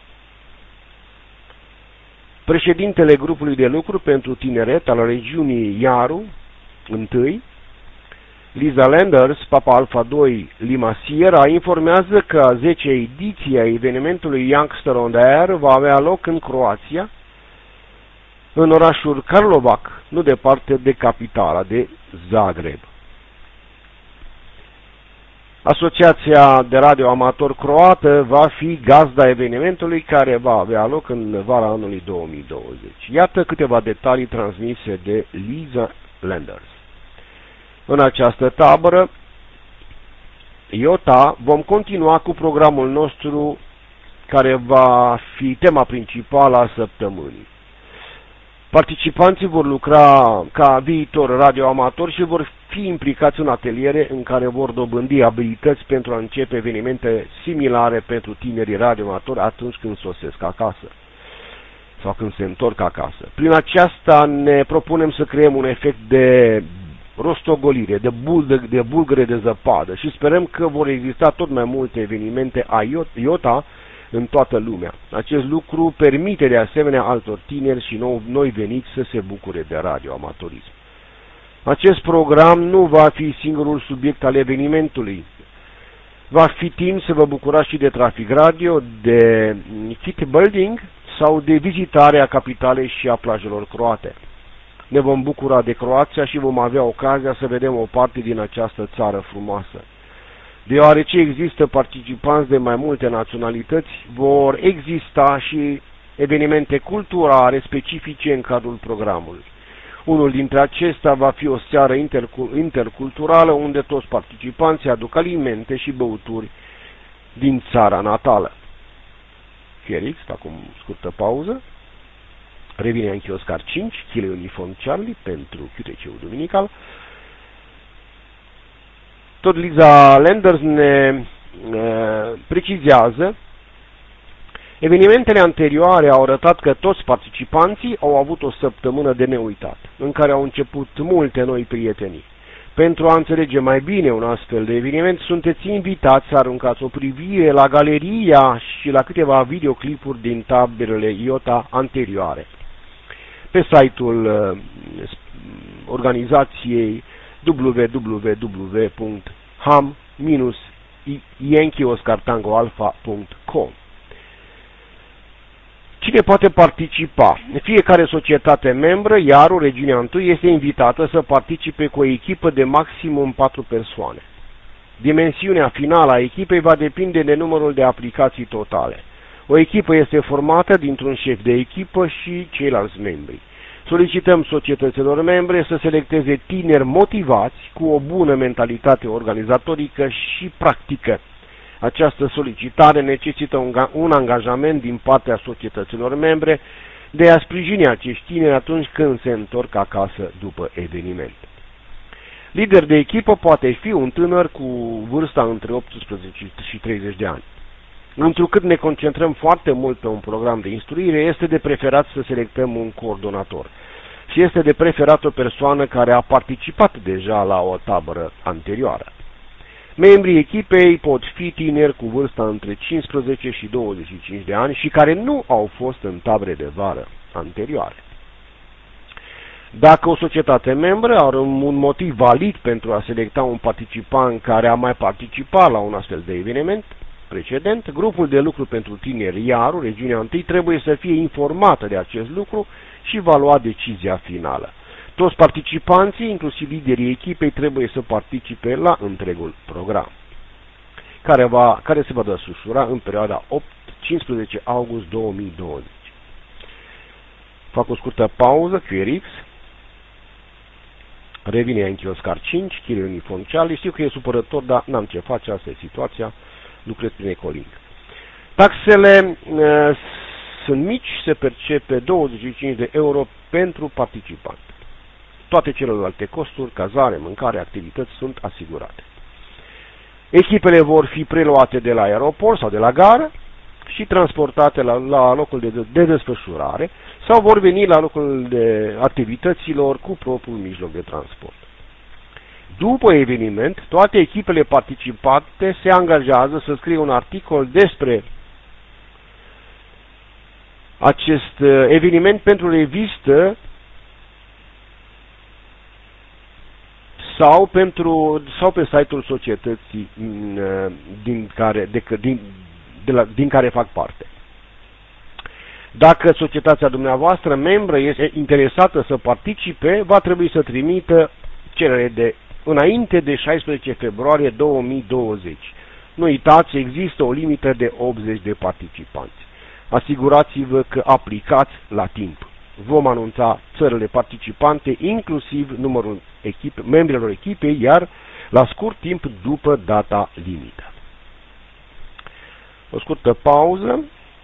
președintele grupului de lucru pentru tineret al regiunii Iaru, întâi, Lisa Landers, Papa Alpha doi Lima Sierra, informează că a zecea ediție a evenimentului Youngster on the Air va avea loc în Croația, în orașul Karlovac, nu departe de capitala de Zagreb. Asociația de radio amator croată va fi gazda evenimentului, care va avea loc în vara anului două mii douăzeci. Iată câteva detalii transmise de Lisa Landers. În această tabără I O T A vom continua cu programul nostru, care va fi tema principală a săptămânii. Participanții vor lucra ca viitor radioamatori și vor fi implicați în ateliere în care vor dobândi abilități pentru a începe evenimente similare pentru tinerii radioamatori atunci când sosesc acasă sau când se întorc acasă. Prin aceasta ne propunem să creăm un efect de rostogolire, de, bul, de, de bulgăre de zăpadă și sperăm că vor exista tot mai multe evenimente I O T A în toată lumea. Acest lucru permite de asemenea altor tineri și nou, noi veniți să se bucure de radioamatorism. Acest program nu va fi singurul subiect al evenimentului. Va fi timp să vă bucurați și de trafic radio, de city building sau de vizitarea capitalei și a plajelor croate. Ne vom bucura de Croația și vom avea ocazia să vedem o parte din această țară frumoasă. Deoarece există participanți de mai multe naționalități, vor exista și evenimente culturale specifice în cadrul programului. Unul dintre acestea va fi o seară interculturală unde toți participanții aduc alimente și băuturi din țara natală. Felix, fac o scurtă pauză. Revine Yankee Oscar cinci, Kilo Uniform Charlie pentru Q T C-ul duminical. Tot Lisa Landers ne uh, precizează: evenimentele anterioare au arătat că toți participanții au avut o săptămână de neuitat, în care au început multe noi prietenii. Pentru a înțelege mai bine un astfel de eveniment, sunteți invitați să aruncați o privire la galeria și la câteva videoclipuri din taberele I O T A anterioare. Pe site-ul uh, organizației w w w punct ham yankee oscar tango alpha punct com. Cine poate participa? Fiecare societate membră, iar o regiune întâi, este invitată să participe cu o echipă de maximum patru persoane. Dimensiunea finală a echipei va depinde de numărul de aplicații totale. O echipă este formată dintr-un șef de echipă și ceilalți membri. Solicităm societăților membre să selecteze tineri motivați, cu o bună mentalitate organizatorică și practică. Această solicitare necesită un, un angajament din partea societăților membre de a sprijini acești tineri atunci când se întorc acasă după eveniment. Lider de echipă poate fi un tânăr cu vârsta între optsprezece și treizeci de ani. Întrucât ne concentrăm foarte mult pe un program de instruire, este de preferat să selectăm un coordonator și este de preferat o persoană care a participat deja la o tabără anterioară. Membrii echipei pot fi tineri cu vârsta între cincisprezece și douăzeci și cinci de ani și care nu au fost în tabere de vară anterioare. Dacă o societate membră are un motiv valid pentru a selecta un participant care a mai participat la un astfel de eveniment precedent, grupul de lucru pentru tineri Iaru, regiunea întâi, trebuie să fie informată de acest lucru și va lua decizia finală. Toți participanții, inclusiv liderii echipei, trebuie să participe la întregul program, care, va, care se va desfășura în perioada opt-cincisprezece august două mii douăzeci. Fac o scurtă pauză, Q R X. Revine Yankee Oscar cinci, Kilo Uniform Charlie. Știu că e supărător, dar n-am ce face, asta e situația. Lucrez prin Ecolink. Taxele uh, sunt mici, se percepe douăzeci și cinci de euro pentru participant. Toate celelalte costuri, cazare, mâncare, activități sunt asigurate. Echipele vor fi preluate de la aeroport sau de la gară și transportate la, la locul de, de desfășurare sau vor veni la locul de activităților cu propriul mijloc de transport. După eveniment, toate echipele participante se angajează să scrie un articol despre acest eveniment pentru revistă sau, pentru, sau pe site-ul societății din care, de, din, de la, din care fac parte. Dacă societatea dumneavoastră membră este interesată să participe, va trebui să trimită cerere de înainte de șaisprezece februarie două mii douăzeci. Nu uitați, există o limită de optzeci de participanți. Asigurați-vă că aplicați la timp. Vom anunța țările participante, inclusiv numărul echipe, membrilor echipei, iar la scurt timp după data limită. O scurtă pauză.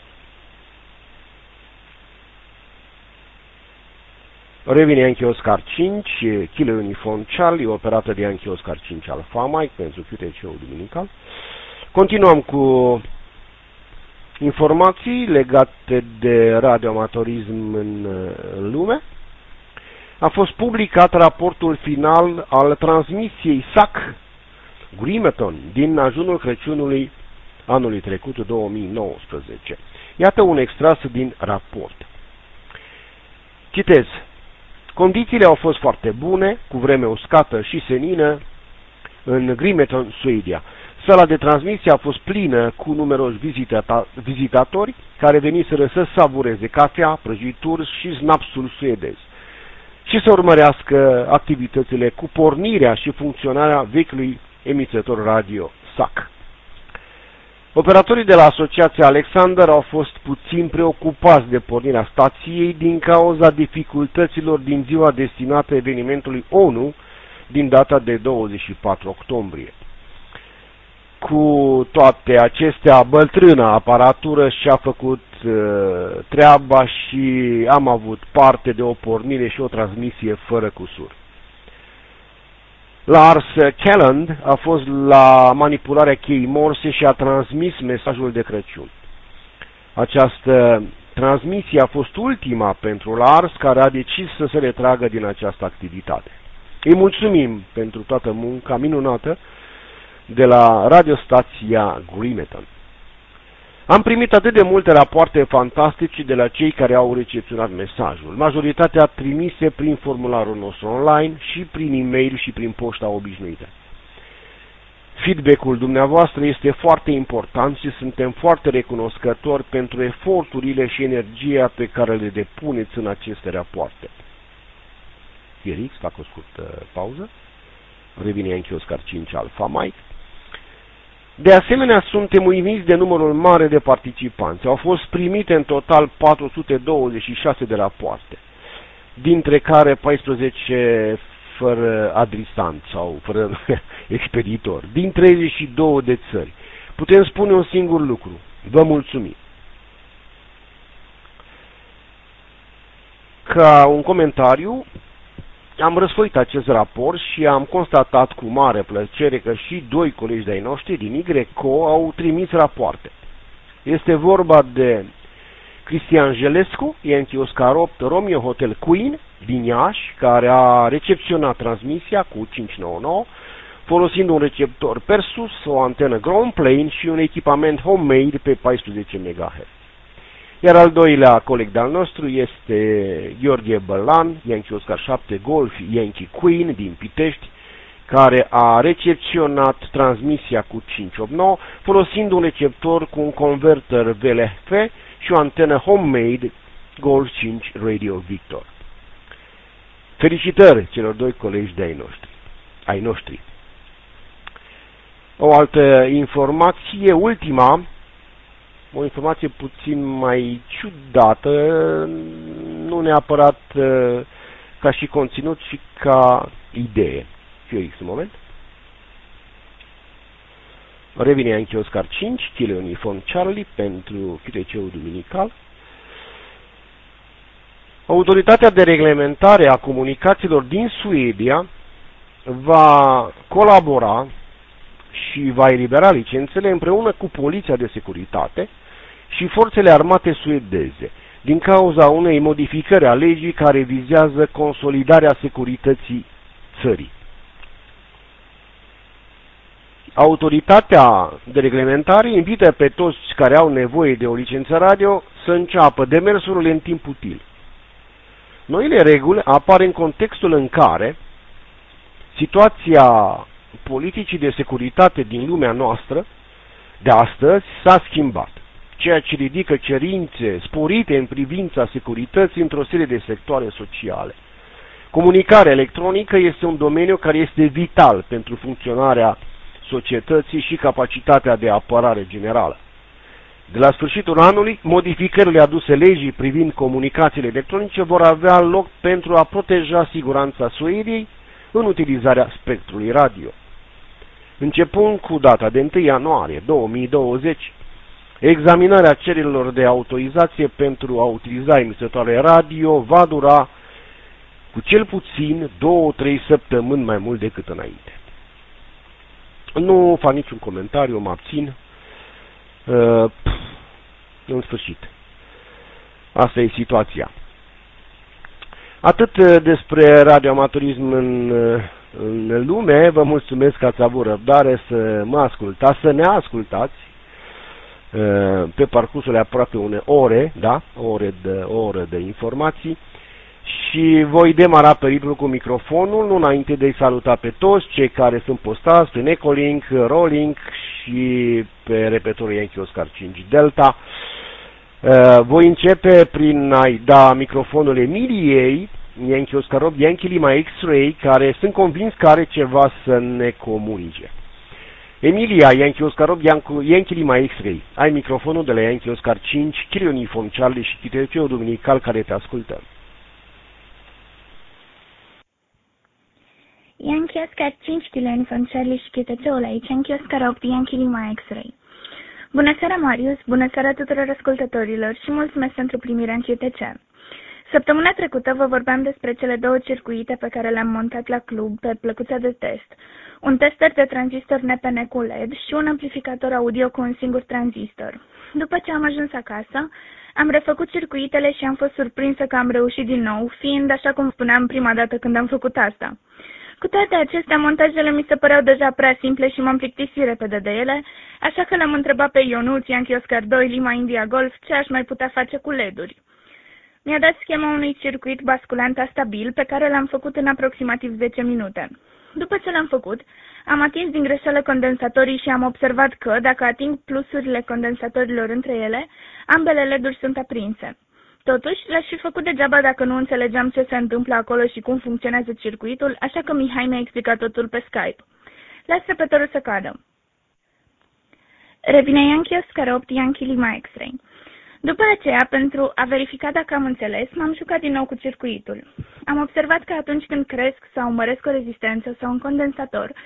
Revine Yankee Oscar cinci, Kilo Uniform Charlie, operată de Yankee Oscar cinci Alpha Mike pentru Q T C-ul duminical. Continuăm cu informații legate de radioamatorism în lume. A fost publicat raportul final al transmisiei S A C Grimeton din ajunul Crăciunului anului trecut, două mii nouăsprezece. Iată un extras din raport. Citez. Condițiile au fost foarte bune, cu vreme uscată și senină, în Grimeton, Suedia. Sala de transmisie a fost plină cu numeroși vizitata vizitatori care veniseră să savureze cafea, prăjituri și snapsul suedez și să urmărească activitățile cu pornirea și funcționarea vechiului emițător radio S A C. Operatorii de la Asociația Alexander au fost puțin preocupați de pornirea stației din cauza dificultăților din ziua destinată evenimentului ONU din data de douăzeci și patru octombrie. Cu toate acestea, bătrâna aparatură și-a făcut uh, treaba și am avut parte de o pornire și o transmisie fără cusur. Lars Kelland a fost la manipularea cheii Morse și a transmis mesajul de Crăciun. Această transmisie a fost ultima pentru Lars, care a decis să se retragă din această activitate. Îi mulțumim pentru toată munca minunată de la radiostația Grimeton. Am primit atât de multe rapoarte fantastice de la cei care au recepționat mesajul. Majoritatea trimise prin formularul nostru online și prin e-mail și prin poșta obișnuită. Feedback-ul dumneavoastră este foarte important și suntem foarte recunoscători pentru eforturile și energia pe care le depuneți în aceste rapoarte. Q R X, fac o scurtă pauză. Revine Yankee Oscar cinci Alpha Mike. De asemenea, suntem uimiți de numărul mare de participanți. Au fost primite în total patru sute douăzeci și șase de rapoarte, dintre care paisprezece fără adresant sau fără expeditor, din treizeci și două de țări. Putem spune un singur lucru. Vă mulțumim. Ca un comentariu, am răsfoit acest raport și am constatat cu mare plăcere că și doi colegi de-ai noștri din Y C O au trimis rapoarte. Este vorba de Cristian Jelescu, Yankee Oscar opt Romeo Hotel Queen din Iași, care a recepționat transmisia cu cinci nouă nouă, folosind un receptor Persus, o antenă ground plane și un echipament homemade pe paisprezece megahertz. Iar al doilea coleg de-al nostru este Gheorghe Bălan, Yankee Oscar șapte Golf Yankee Queen din Pitești, care a recepționat transmisia cu cinci opt nouă, folosind un receptor cu un converter V L F și o antenă homemade Golf cinci Radio Victor. Felicitări celor doi colegi de ai noștri. Ai noștri. O altă informație, ultima, o informație puțin mai ciudată, nu neapărat ca și conținut, ci ca idee. Felix, un moment. Revine Yankee Oscar cinci, Chile Uniform Charlie pentru Q T C-ul duminical. Autoritatea de reglementare a comunicațiilor din Suedia va colabora și va elibera licențele împreună cu Poliția de Securitate și Forțele Armate suedeze, din cauza unei modificări a legii care vizează consolidarea securității țării. Autoritatea de reglementare invită pe toți care au nevoie de o licență radio să înceapă demersurile în timp util. Noile reguli apar în contextul în care situația politicii de securitate din lumea noastră de astăzi s-a schimbat, ceea ce ridică cerințe sporite în privința securității într-o serie de sectoare sociale. Comunicarea electronică este un domeniu care este vital pentru funcționarea societății și capacitatea de apărare generală. De la sfârșitul anului, modificările aduse legii privind comunicațiile electronice vor avea loc pentru a proteja siguranța Suediei în utilizarea spectrului radio. Începând cu data de întâi ianuarie două mii douăzeci, examinarea cererilor de autorizație pentru a utiliza emisătoare radio va dura cu cel puțin două-trei săptămâni mai mult decât înainte. Nu fac niciun comentariu, mă abțin. Uh, în sfârșit. Asta e situația. Atât despre radioamatorism în, în lume. Vă mulțumesc că ați avut răbdare să mă ascultați, să ne ascultați uh, pe parcursul aproape unei ore, da? O ore de, o oră de informații. Și voi demara periplul cu microfonul, nu înainte de-i saluta pe toți cei care sunt postați pe Necolink, Rolink și pe repetorul Yankee Oscar cinci Delta. Voi începe prin a-i da microfonul Emiliei, Yankee Oscar opt, Yankee Lima X-Ray, care sunt convins că are ceva să ne comunice. Emilia, Yankee Oscar opt, Yankee Lima X-Ray, ai microfonul de la Yankee Oscar cinci, Chile Uniform Charlie și Q T C-ul duminical care te ascultă. Yankee Oscar cinci, Kilo Uniform Charlie și Q T C-ul aici, Yankee Oscar opt, Yankee Lima X-Ray. Bună seara, Marius! Bună seara tuturor ascultătorilor și mulțumesc pentru primirea în Q T C. Săptămâna trecută vă vorbeam despre cele două circuite pe care le-am montat la club pe plăcuța de test. Un tester de tranzistor N P N cu L E D și un amplificator audio cu un singur tranzistor. După ce am ajuns acasă, am refăcut circuitele și am fost surprinsă că am reușit din nou, fiind așa cum spuneam prima dată când am făcut asta. Cu toate acestea, montajele mi se păreau deja prea simple și m-am plictisit repede de ele, așa că l-am întrebat pe Ionuț, Yankee Oscar doi, Lima India Golf, ce aș mai putea face cu L E D-uri. Mi-a dat schema unui circuit basculant stabil pe care l-am făcut în aproximativ zece minute. După ce l-am făcut, am atins din greșeală condensatorii și am observat că, dacă ating plusurile condensatorilor între ele, ambele L E D-uri sunt aprinse. Totuși, l-aș fi făcut degeaba dacă nu înțelegeam ce se întâmplă acolo și cum funcționează circuitul, așa că Mihai mi-a explicat totul pe Skype. Las repetorul să cadă. Revine Yankee Oscar opt, Yankee Lima X-Ray. După aceea, pentru a verifica dacă am înțeles, m-am jucat din nou cu circuitul. Am observat că atunci când cresc sau măresc o rezistență sau un condensator,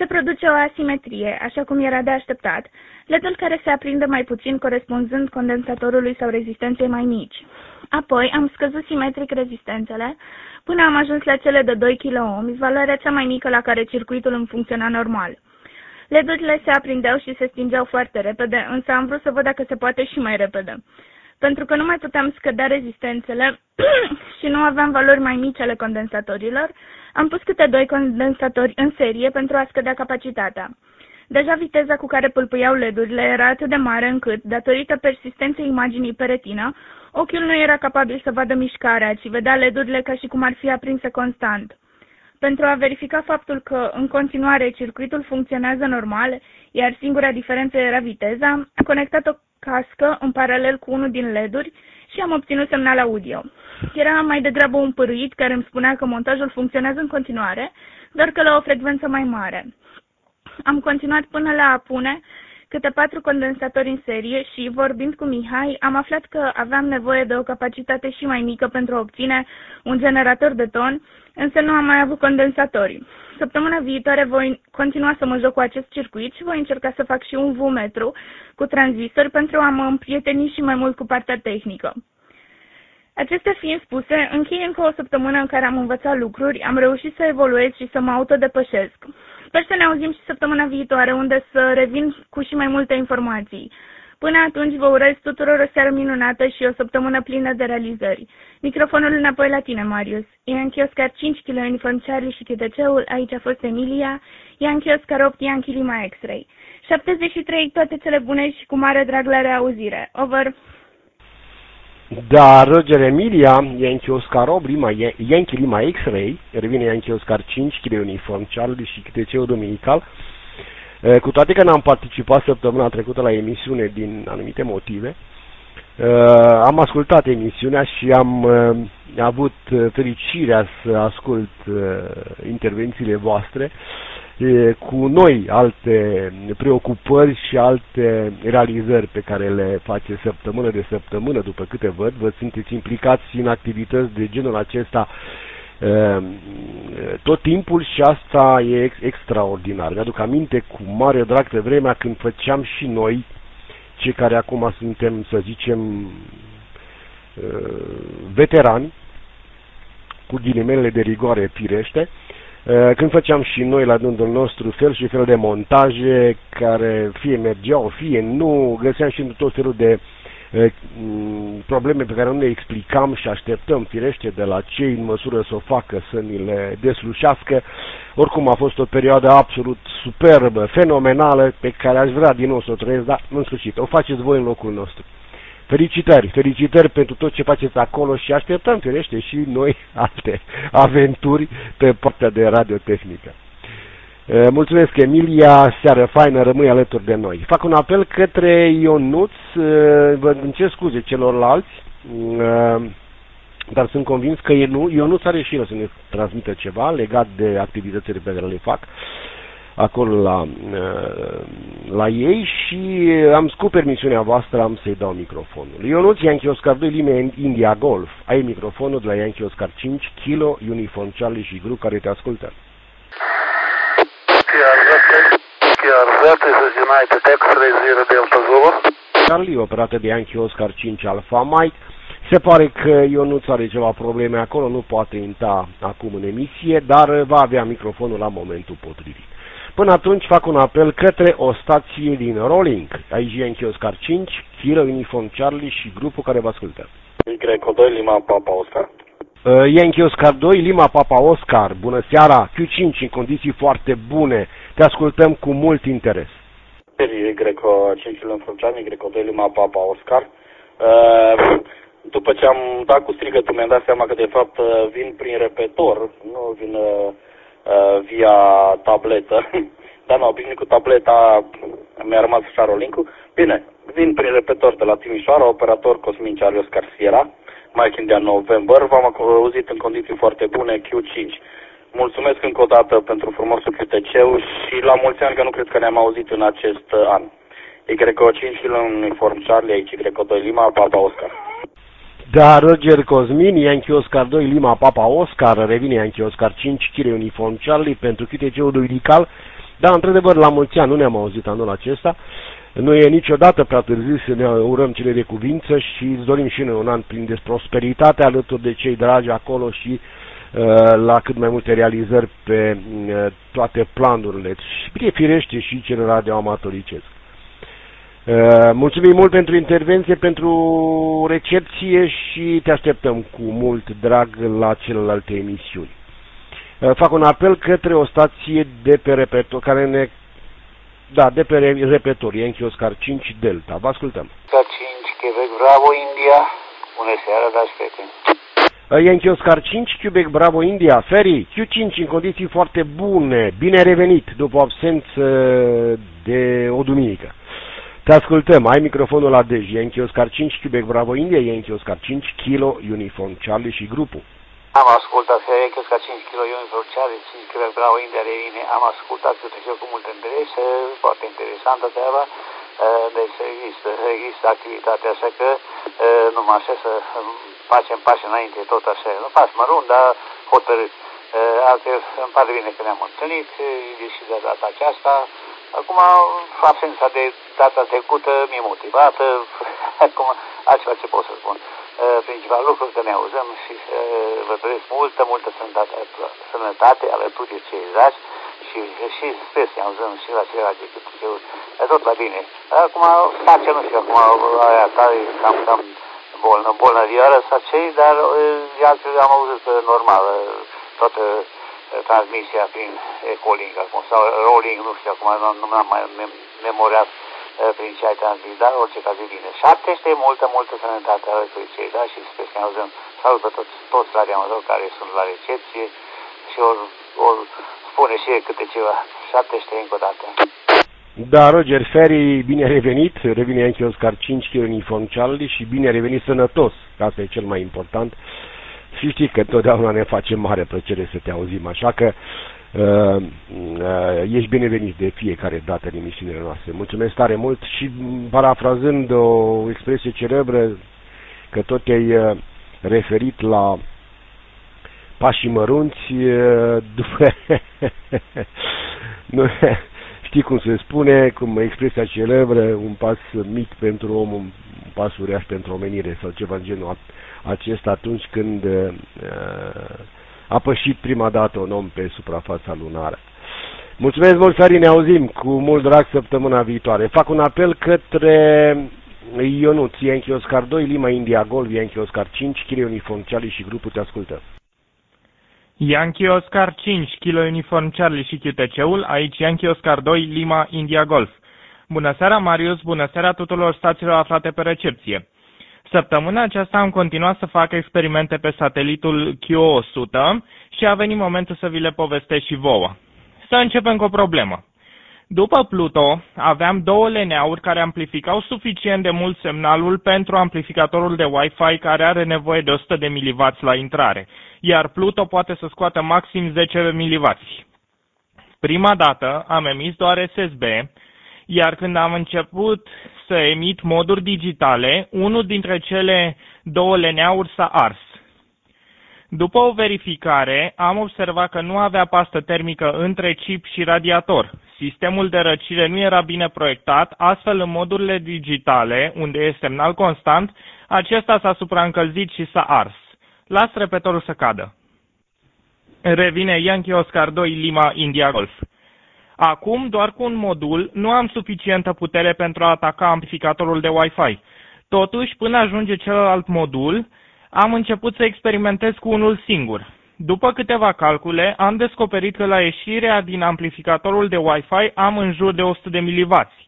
Se produce o asimetrie, așa cum era de așteptat, L E D-ul care se aprinde mai puțin corespunzând condensatorului sau rezistenței mai mici. Apoi am scăzut simetric rezistențele până am ajuns la cele de doi kiloohmi, valoarea cea mai mică la care circuitul îmi funcționa normal. L E D-urile se aprindeau și se stingeau foarte repede, însă am vrut să văd dacă se poate și mai repede. Pentru că nu mai puteam scădea rezistențele și nu aveam valori mai mici ale condensatorilor, am pus câte doi condensatori în serie pentru a scădea capacitatea. Deja viteza cu care pâlpâiau L E D-urile era atât de mare încât, datorită persistenței imaginii pe retină, ochiul nu era capabil să vadă mișcarea, ci vedea L E D-urile ca și cum ar fi aprinse constant. Pentru a verifica faptul că, în continuare, circuitul funcționează normal, iar singura diferență era viteza, am conectat o cască în paralel cu unul din L E D-uri și am obținut semnal audio. Era mai degrabă un pârâit care îmi spunea că montajul funcționează în continuare, doar că la o frecvență mai mare. Am continuat până la a pune câte patru condensatori în serie și, vorbind cu Mihai, am aflat că aveam nevoie de o capacitate și mai mică pentru a obține un generator de ton, însă nu am mai avut condensatori. Săptămâna viitoare voi continua să mă joc cu acest circuit și voi încerca să fac și un V-metru cu tranzistori pentru a mă împrieteni și mai mult cu partea tehnică. Acestea fiind spuse, închei încă o săptămână în care am învățat lucruri, am reușit să evoluez și să mă autodepășesc. Sper să ne auzim și săptămâna viitoare, unde să revin cu și mai multe informații. Până atunci vă urez tuturor o seară minunată și o săptămână plină de realizări. Microfonul înapoi la tine, Marius. Yankee Oscar cinci, Kilo Uniform Charlie și chiteceul, aici a fost Emilia, Yankee Oscar opt, Yankee Lima X-Ray. șaptezeci și trei, toate cele bune și cu mare drag la reauzire. Over. Da, Roger Emilia, Yankee Oscar opt, Lima, Yankee Lima X-Ray, revine Yankee Oscar cinci, Kilo Uniform Charlie și chiteceul dominical. Cu toate că n-am participat săptămâna trecută la emisiune din anumite motive, am ascultat emisiunea și am avut fericirea să ascult intervențiile voastre cu noi alte preocupări și alte realizări pe care le face săptămână de săptămână, după câte văd. Vă sunteți implicați în activități de genul acesta tot timpul și asta e ex extraordinar. Mi-aduc aminte cu mare drag pe vremea când făceam și noi, cei care acum suntem, să zicem, veterani, cu ghilimelele de rigoare firește, când făceam și noi la rândul nostru fel și fel de montaje care fie mergeau, fie nu, găseam și tot felul de probleme pe care nu le explicam și așteptăm firește de la cei în măsură să o facă să ni le deslușească. Oricum a fost o perioadă absolut superbă, fenomenală, pe care aș vrea din nou să o trăiesc, dar în sfârșit o faceți voi în locul nostru. Felicitări, felicitări pentru tot ce faceți acolo și așteptăm firește și noi alte aventuri pe partea de radiotehnică. Mulțumesc, Emilia, seară faină, rămâi alături de noi. Fac un apel către Ionuț, vă cer scuze celorlalți, dar sunt convins că Ionuț are și el să ne transmită ceva legat de activitățile pe care le fac acolo la, la ei și am cu permisiunea voastră am să-i dau microfonul. Ionuț, Yankee Oscar doi, Lima India Golf, ai microfonul de la Yankee Oscar cinci, Kilo Uniform Charlie și grup care te ascultă. Charlie, operată de Yankee Oscar cinci Alpha Mike. Se pare că Ionuț are ceva probleme acolo, nu poate intra acum în emisie, dar va avea microfonul la momentul potrivit. Până atunci fac un apel către o stație din Rolling, aici Yankee Oscar cinci, Kilo Uniform Charlie și grupul care vă ascultă. Y doi Lima Papa Oscar. Uh, Yankee Oscar doi, Lima Papa Oscar, bună seara, Q cinci în condiții foarte bune, te ascultăm cu mult interes. Y cinci Uniform Charlie, Y doi Lima Papa Oscar. Uh, după ce am dat cu strigătul, mi-am dat seama că de fapt vin prin repetor, nu vin uh, via tabletă, dar nu, obișnuit cu tableta, mi-a rămas așa rolling-ul. Bine, vin prin repetor de la Timișoara, operator Cosmin Charlie Oscar Sierra, Mike India November, v-am auzit în condiții foarte bune, Q cinci. Mulțumesc încă o dată pentru frumosul câteceu și la mulți ani, că nu cred că ne-am auzit în acest an. Y cinci Uniform Charlie, aici Y doi Lima Papa Oscar. Da, Roger Cosmin, Yankee Oscar doi, Lima Papa Oscar, revine Yankee Oscar cinci, Kilo Uniform Charlie pentru câteceul dominical, Da, într-adevăr, la mulți ani nu ne-am auzit anul acesta. Nu e niciodată prea târziu să ne urăm cele de cuvință și îți dorim și noi un an plin de prosperitate alături de cei dragi acolo și uh, la cât mai multe realizări pe uh, toate planurile și bine firește și cel radioamatoricesc. Uh, mulțumim mult pentru intervenție, pentru recepție și te așteptăm cu mult drag la celelalte emisiuni. Uh, fac un apel către o stație de pe repetor, care ne Da, de pe repetor, Yankee Oscar cinci Delta. Vă ascultăm. Oscar cinci, Quebec Bravo, India. Bună seara, dragi prieteni. Yankee Oscar cinci, Quebec Bravo, India. Ferry, Q cinci în condiții foarte bune. Bine revenit după o absență de o duminică. Te ascultăm. Ai microfonul la dej. Yankee Oscar cinci, Quebec Bravo, India. Yankee Oscar cinci, Kilo, Uniform Charlie și grupul. Am ascultat Yankee Oscar cinci kilo Uniform Charlie, cinci Quebec Bravo, India revine. Am ascultat că trece cu mult interes, foarte interesantă treaba. Deci există, există activitate, așa că numai așa să facem pași înainte, tot așa. Nu pași mărunt, dar hotărât. Altfel, îmi pare bine că ne-am întâlnit și de data aceasta. Acum, absența de data trecută mi-e motivată. Acum, altceva ce pot să spun. Principal lucru că ne auzăm și vă doresc multă, multă sănătate, sănătate alături de ceilalți și, și sper să ne auzăm și la ceilalți decât eu. Tot la bine. Acum, face, nu știu, acum aia tare, cam, cam bolnă, bolnă vioară sau cei, dar de altfel am auzit că normal, toată transmisia prin eco-link acum, sau rolling, nu știu, acum nu m-am mai memoriat prin ce ai transmis, dar orice caz e bine. Șaptește multă, multă sănătate alături cei, da? Și sper să ne auzăm. Salut pe toți, toți radioamatori care sunt la recepție și ori, ori spune și ei câte ceva. Șaptește încă o dată. Da, Roger Ferry, bine revenit, revine Yankee Oscar cinci, Uniform Charlie și bine revenit sănătos, asta e cel mai important. Și știi că totdeauna ne face mare plăcere să te auzim, așa că uh, uh, ești binevenit de fiecare dată în emisiunile noastre. Mulțumesc tare mult și parafrazând o expresie celebră, că tot te-ai uh, referit la pașii mărunți, uh, după nu, știi cum se spune, cum expresia celebră, un pas mic pentru om, un pas uriaș pentru omenire sau ceva în genul acesta atunci când uh, a pășit prima dată un om pe suprafața lunară. Mulțumesc mult, Ferry, ne auzim cu mult drag săptămâna viitoare. Fac un apel către Ionuț, Yankee Oscar doi, Lima India Golf, Yankee Oscar cinci, Kilo Uniform Charlie și grupul te ascultă. Yankee Oscar cinci, Kilo Uniform Charlie și Q T C-ul, aici Yankee Oscar doi, Lima India Golf. Bună seara, Marius, bună seara tuturor stațiilor aflate pe recepție. Săptămâna aceasta am continuat să fac experimente pe satelitul Q o sută și a venit momentul să vi le povestesc și vouă. Să începem cu o problemă. După Pluto, aveam două leneauri care amplificau suficient de mult semnalul pentru amplificatorul de Wi-Fi care are nevoie de o sută de miliwați la intrare, iar Pluto poate să scoată maxim zece miliwați. Prima dată am emis doar S S B, iar când am început să emit moduri digitale, unul dintre cele două leneauri s-a ars. După o verificare, am observat că nu avea pastă termică între chip și radiator. Sistemul de răcire nu era bine proiectat, astfel în modurile digitale, unde e semnal constant, acesta s-a supraîncălzit și s-a ars. Las repetorul să cadă. Revine Yankee Oscar doi, Lima India Golf. Acum, doar cu un modul, nu am suficientă putere pentru a ataca amplificatorul de Wi-Fi. Totuși, până ajunge celălalt modul, am început să experimentez cu unul singur. După câteva calcule, am descoperit că la ieșirea din amplificatorul de Wi-Fi am în jur de o sută de miliwați.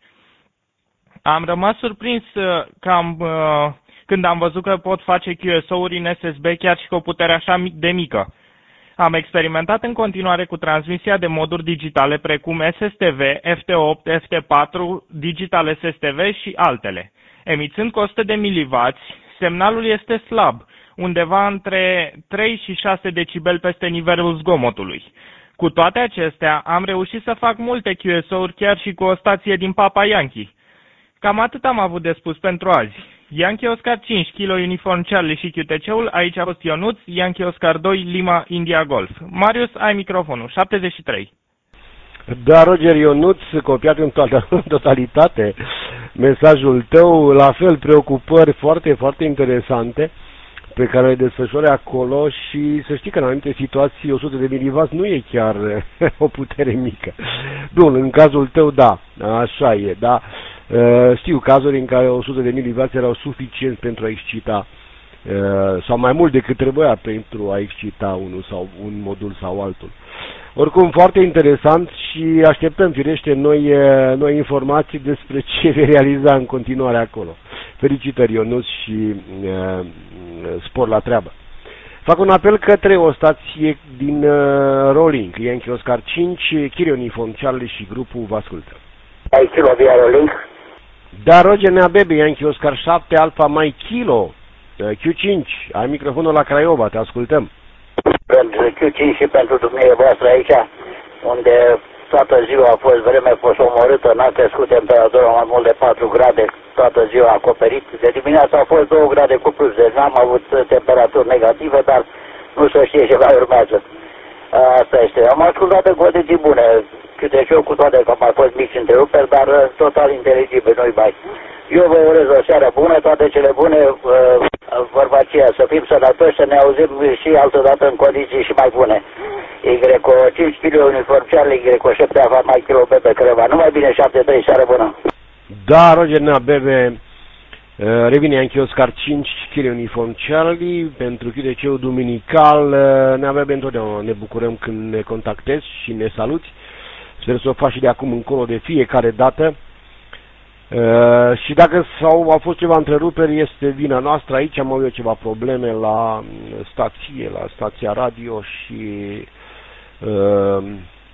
Am rămas surprins că am, când am văzut că pot face Q S O-uri în S S B chiar și cu o putere așa de mică. Am experimentat în continuare cu transmisia de moduri digitale precum S S T V, F T opt, F T patru, Digital S S T V și altele. Emițând cu o sută de miliwați, semnalul este slab, undeva între trei și șase decibeli peste nivelul zgomotului. Cu toate acestea, am reușit să fac multe Q S O-uri chiar și cu o stație din Papa Yankee. Cam atât am avut de spus pentru azi. Yankee Oscar cinci, Kilo Uniform Charlie și Q T C-ul, aici a fost Ionuț, Yankee Oscar doi, Lima India Golf. Marius, ai microfonul, șaptezeci și trei. Da, Roger Ionuț, copiat în, to- în totalitate mesajul tău, la fel preocupări foarte, foarte interesante pe care le desfășoare acolo și să știi că în anumite situații o sută de milivați nu e chiar o putere mică. Bun, în cazul tău da, așa e, da. Știu cazuri în care o sută de milivați erau suficient pentru a excita sau mai mult decât trebuia pentru a excita unul sau un modul sau altul. Oricum, foarte interesant și așteptăm, firește, noi, noi informații despre ce vei realiza în continuare acolo. Felicitări, Ionuț, și uh, spor la treabă. Fac un apel către o stație din uh, Rolling, Yankee Oscar cinci, Chirion Uniform Charlie și grupul vă ascultă. Ai Kilo via Rolling? Da, Roger Neabebe, Yankee Oscar șapte, Alfa Mai Kilo, Q cinci, ai microfonul la Craiova, te ascultăm. Pentru Q cinci și pentru dumneavoastră aici, unde toată ziua a fost vreme fost omorâtă, n-a crescut temperatura mai mult de patru grade, toată ziua acoperit. De dimineața au fost două grade cu plus, deci n-am avut temperaturi negative, dar nu se știe ce mai urmează. Asta este. Am ascultat în condiții bune, câte și eu, cu toate că am mai fost mici întreruperi, dar total inteligibil, nu-i mai. Eu vă urez o seară bună, toate cele bune, vorba aceea, să fim sănătoși, să ne auzim și altădată în condiții și mai bune. Y cinci Kilo Uniform Charlie, Y șapte Alfa Mai Kilo Bebe Creva. Numai bine, șapte trei, seară bună. Da, Roger Neabebe, revine Yankee Oscar cinci, Kilo Uniform Charlie, pentru Q T C-ul duminical. Neabebe, întotdeauna ne bucurăm când ne contactezi și ne saluți. Sper să o faci și de acum încolo de fiecare dată. Uh, și dacă sau au fost ceva întreruperi, este vina noastră. Aici am avut ceva probleme la stație, la stația radio și uh,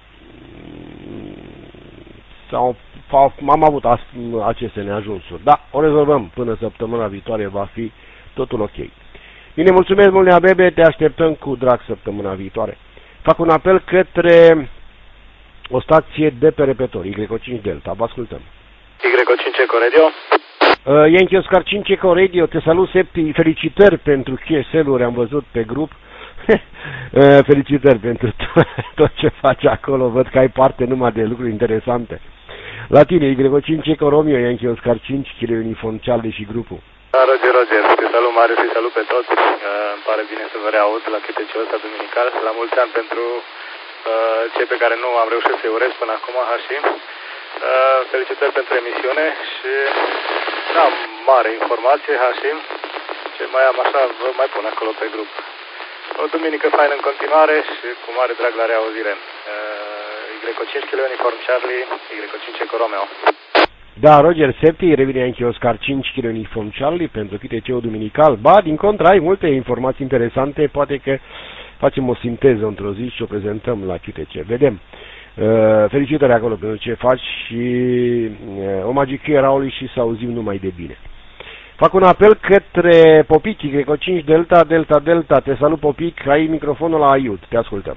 sau am avut aceste neajunsuri. Da, o rezolvăm până săptămâna viitoare, va fi totul ok. Bine, mulțumesc mult, Neabebe, te așteptăm cu drag săptămâna viitoare. Fac un apel către o stație de pe repetor, Y cinci Delta, vă ascultăm. Y cinci Eco Radio. Uh, Yankee Oscar cinci Eco Radio, te salut, Septi, felicitări pentru Q S L-uri, am văzut pe grup. uh, felicitări pentru tot ce faci acolo, văd că ai parte numai de lucruri interesante. La tine, Y cinci Eco Romeo, Yankee Oscar cinci, Kilo Uniform Charlie și grupul. Da, Roger, Roger, te salut, Marius, te salut pe toți. Uh, îmi pare bine să vă reaud la Q T C-ul ăsta duminical. La mulți ani pentru uh, cei pe care nu am reușit să-i urez până acum, Hașim. Uh, felicitări pentru emisiune și da, mare informație, Hașim. Ce mai am așa, vă mai pun acolo pe grup. O duminică faină în continuare și cu mare drag la reauzire. Uh, Y cinci Kilo Uniform Charlie, Y cinci Eco Romeo. Da, Roger, Septi, revine Yankee Oscar cinci Kilo Uniform Charlie pentru Q T C-ul duminical. Ba, din contra, ai multe informații interesante, poate că facem o sinteză într-o zi și o prezentăm la Q T C. Vedem. Uh, felicitări acolo pentru ce faci și uh, o magică Raului și să auzim numai de bine. Fac un apel către Popic, Y cinci Delta, Delta, Delta. Te salut, Popic, ai microfonul la Aiut, te ascultăm.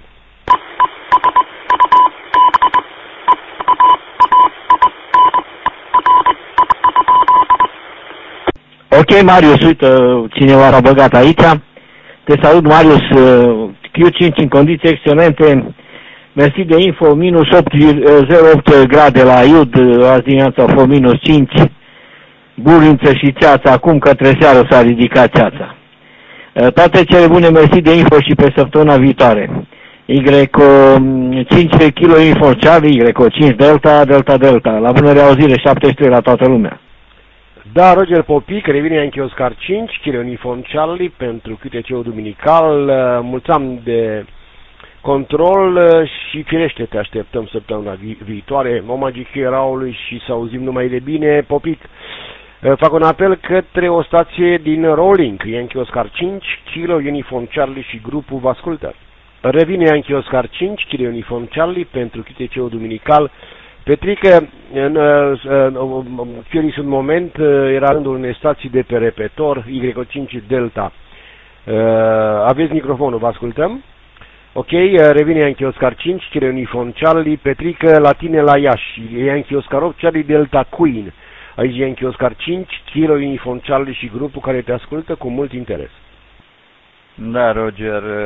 Ok, Marius, uite, cineva l-a băgat aici. Te salut, Marius, Q cinci în condiții excelente. Mersi de info, minus opt virgulă zero opt grade la Iud, azi dimineața au fost minus cinci, Burință și Ceața, acum către seară s-a ridicat Ceața. Toate cele bune, mersi de info și pe săptămâna viitoare. Y cinci Kilo Uniform Charlie, Y cinci Delta, Delta, Delta. La bună reauzire, șaptezeci și trei la toată lumea. Da, Roger Popic, revine Yankee Oscar cinci, Kilo Uniform Charlie pentru Q T C-ul duminical. Mulțumim de control și firește te așteptăm săptămâna vi viitoare. O magică Raului și să auzim numai de bine, Popic. Fac un apel către o stație din Rolling, Yankee Oscar cinci, Kilo Uniform Charlie și grupul vă ascultă. Revine Yankee Oscar cinci, Kilo Uniform Charlie pentru Q T C-ul duminical. Petrică, în, în Chiori sunt moment, era rândul unei stații de pe repetor, Y cinci Delta. Aveți microfonul, vă ascultăm? Ok, revine Yankee Oscar cinci, Kilo Uniform Charlie, Petrică, la tine la Iași, Yankee Oscar opt, Charlie Delta Queen. Aici Yankee Oscar cinci, Kilo Uniform Charlie și grupul care te ascultă cu mult interes. Da, Roger,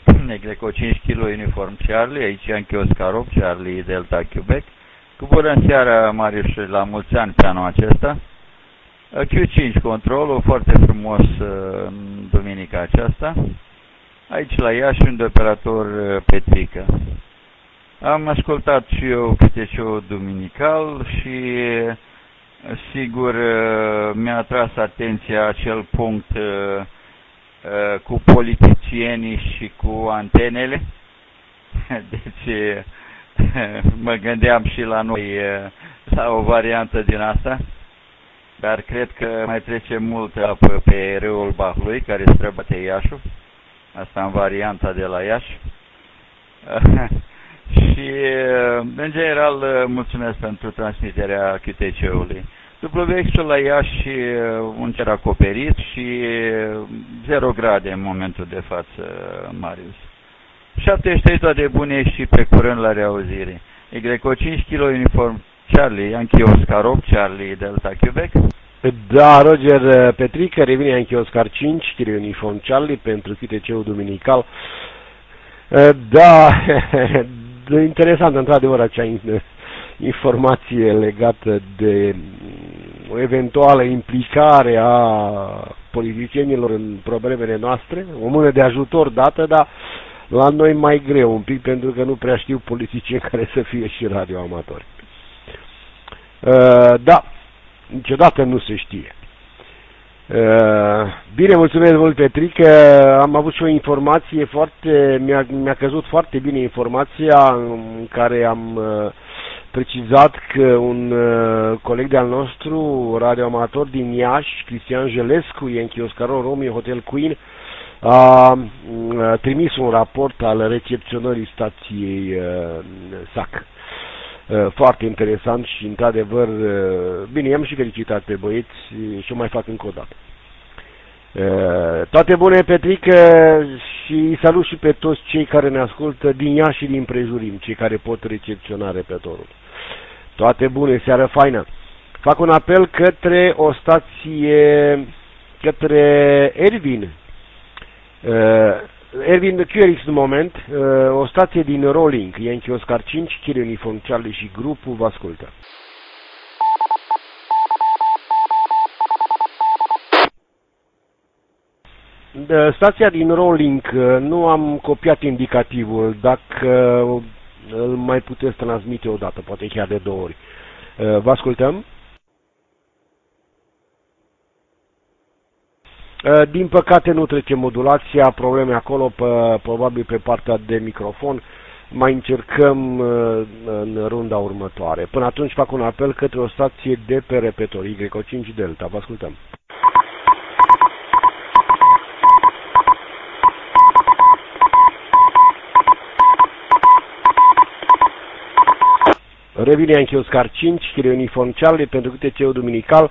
Negreco cinci kilograme uniform Charlie, aici Yankee Oscar opt, Charlie Delta Quebec. Cu bună seara, Marius, la mulți ani pe anul acesta. Q cinci controlul, foarte frumos în duminica aceasta. Aici la Iași, un operator Petrică. Am ascultat și eu câte show duminical și sigur mi-a atras atenția acel punct cu politicienii și cu antenele. Deci mă gândeam și la noi la o variantă din asta, dar cred că mai trece mult apă pe râul Bahlui, care străbate Iașul, asta în varianta de la Iași. Și în general mulțumesc pentru transmiterea Q T C-ului. W X-ul la Iași un cer acoperit și zero grade în momentul de față, Marius. șaptezeci și trei toate bune și pe curând la reauzire. Y cinci kilograme uniform Charlie, Yankee Oscar opt, Charlie Delta Quebec. Da, Roger Petrică, revine Yankee Oscar cinci, kilograme uniform Charlie pentru Q T C-ul duminical. Da, interesant, într-adevăr, acea informație legată de o eventuală implicare a politicienilor în problemele noastre, o mână de ajutor dată, dar la noi mai greu un pic, pentru că nu prea știu politicieni care să fie și radioamatori. Uh, da, niciodată nu se știe. Uh, bine, mulțumesc mult, Petrică. Am avut și o informație foarte, mi-a, mi-a căzut foarte bine informația în care am uh, precizat că un uh, coleg de-al nostru, radioamator din Iași, Cristian Jelescu, Yankee Oscar Romeo Hotel Queen, a trimis un raport al recepționării stației S A C. Foarte interesant și, într-adevăr, bine, i-am și felicitat pe băieți și o mai fac încă o dată. Toate bune, Petrică, și salut și pe toți cei care ne ascultă din Iași și din prejurim, cei care pot recepționa repetorul. Toate bune, seară faină. Fac un apel către o stație, către Ervin. Uh, Ervin Q R X în moment, uh, o stație din Rolling, Yankee Oscar cinci, Kilo Uniform Charlie și grupul vă ascultă. De stația din Rolling, uh, nu am copiat indicativul, dacă uh, îl mai puteți transmite o dată, poate chiar de două ori. Uh, vă ascultăm. Din păcate nu trece modulația, probleme acolo, pe, probabil pe partea de microfon. Mai încercăm în runda următoare. Până atunci fac un apel către o stație de pe repetor, Y cinci Delta. Vă ascultăm. Revine Yankee Oscar cinci, Kilo Uniform Charlie pentru Q T C-ul duminical.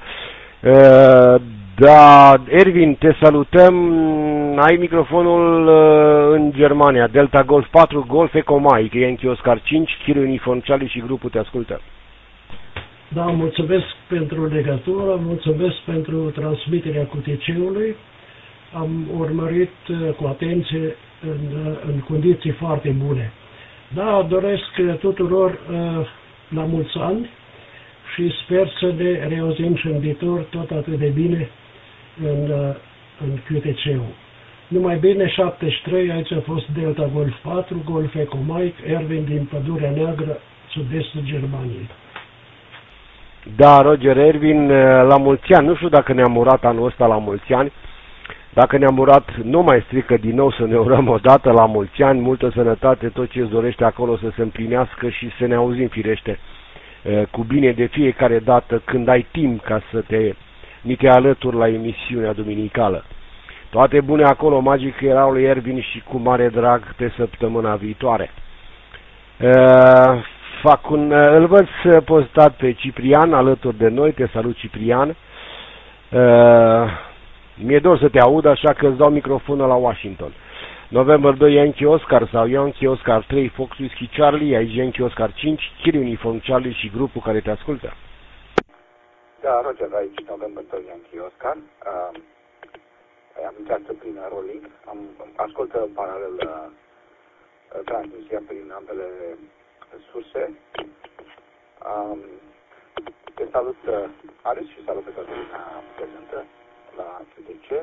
Da, Ervin, te salutăm. Ai microfonul uh, în Germania. Delta Golf patru, Golf Eco Mike, Yankee Oscar cinci, Kilo Uniform Charlie și grupul te ascultă. Da, mulțumesc pentru legătură, mulțumesc pentru transmiterea Q T C-ului. Am urmărit uh, cu atenție în, uh, în condiții foarte bune. Da, doresc tuturor uh, la mulți ani și sper să ne reauzim și în viitor tot atât de bine în, în Q T C-ul. Numai bine, șaptezeci și trei, aici a fost Delta Golf patru, Golf Eco Mike, Ervin din Pădurea Neagră, sud-estul Germaniei. Da, Roger, Ervin, la mulți ani, nu știu dacă ne-am urat anul ăsta la mulți ani, dacă ne-am urat, nu mai strică din nou să ne urăm o dată la mulți ani, multă sănătate, tot ce îți dorește acolo să se împlinească și să ne auzim firește cu bine de fiecare dată când ai timp ca să te, ni te alături la emisiunea duminicală. Toate bune acolo, Magic erau lui Ervin și cu mare drag pe săptămâna viitoare. Uh, fac un, uh, îl văd postat pe Ciprian alături de noi, te salut Ciprian. Uh, mi-e dor să te aud, așa că îți dau microfonul la Washington. November doi Yankee Oscar sau Yankee Oscar trei Fox Whiskey Charlie, aici Yankee Oscar cinci, Kilo Uniform Charlie și grupul care te ascultă. Da, Roger, aici November doi Yankee Oscar. Uh, am intrat prin rolling, am ascultă în paralel uh, transmisia prin ambele surse. Um, te salut, uh, Aris, și salut pe toată lumea prezentă la Q T C.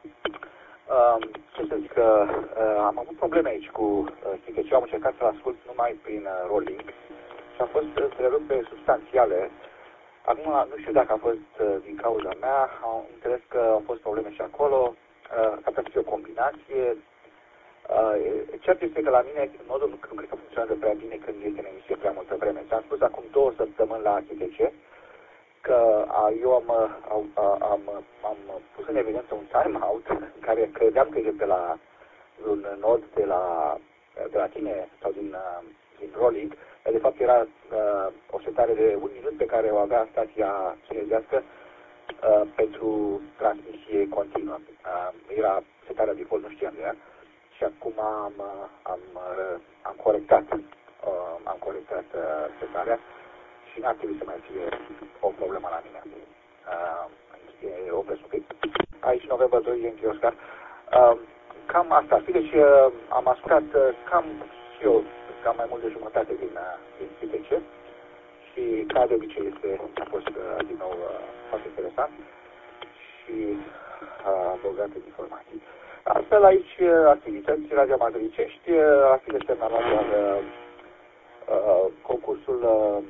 Um, ce să zic că uh, am avut probleme aici cu uh, Q T C, am încercat să-l ascult numai prin uh, rolling și a fost întrerupe substanțiale. Acum nu știu dacă a fost uh, din cauza mea, am înțeles că au fost probleme și acolo, uh, s-a putea fi o combinație. Uh, cert este că la mine nodul nu, nu cred că funcționează prea bine când este în emisie prea multă vreme. Ți-am spus acum două săptămâni la Q T C că a, eu am, am, am, am pus în evidență un timeout în care credeam că e de la un nod de la, de la tine sau din, din rolling. De fapt era uh, o setare de un minut pe care o avea stația chinezească uh, pentru transmisie continuă. Uh, era setarea default, nu știam de ea. Și acum am, am, am corectat, uh, am corectat uh, setarea și n-ar trebui să mai fie o problemă la mine. Uh, e o presupit. Aici, November doi, Yankee Oscar. Uh, cam asta ar fi, deci uh, am ascultat uh, cam și eu, cam mai mult de jumătate din, uh, din Q T C și, ca de obicei, este, a fost uh, din nou uh, foarte interesant și uh, bogat în informații. Astfel, aici, activități radioamatoricești, ar fi de semnalat doar uh, uh, concursul uh,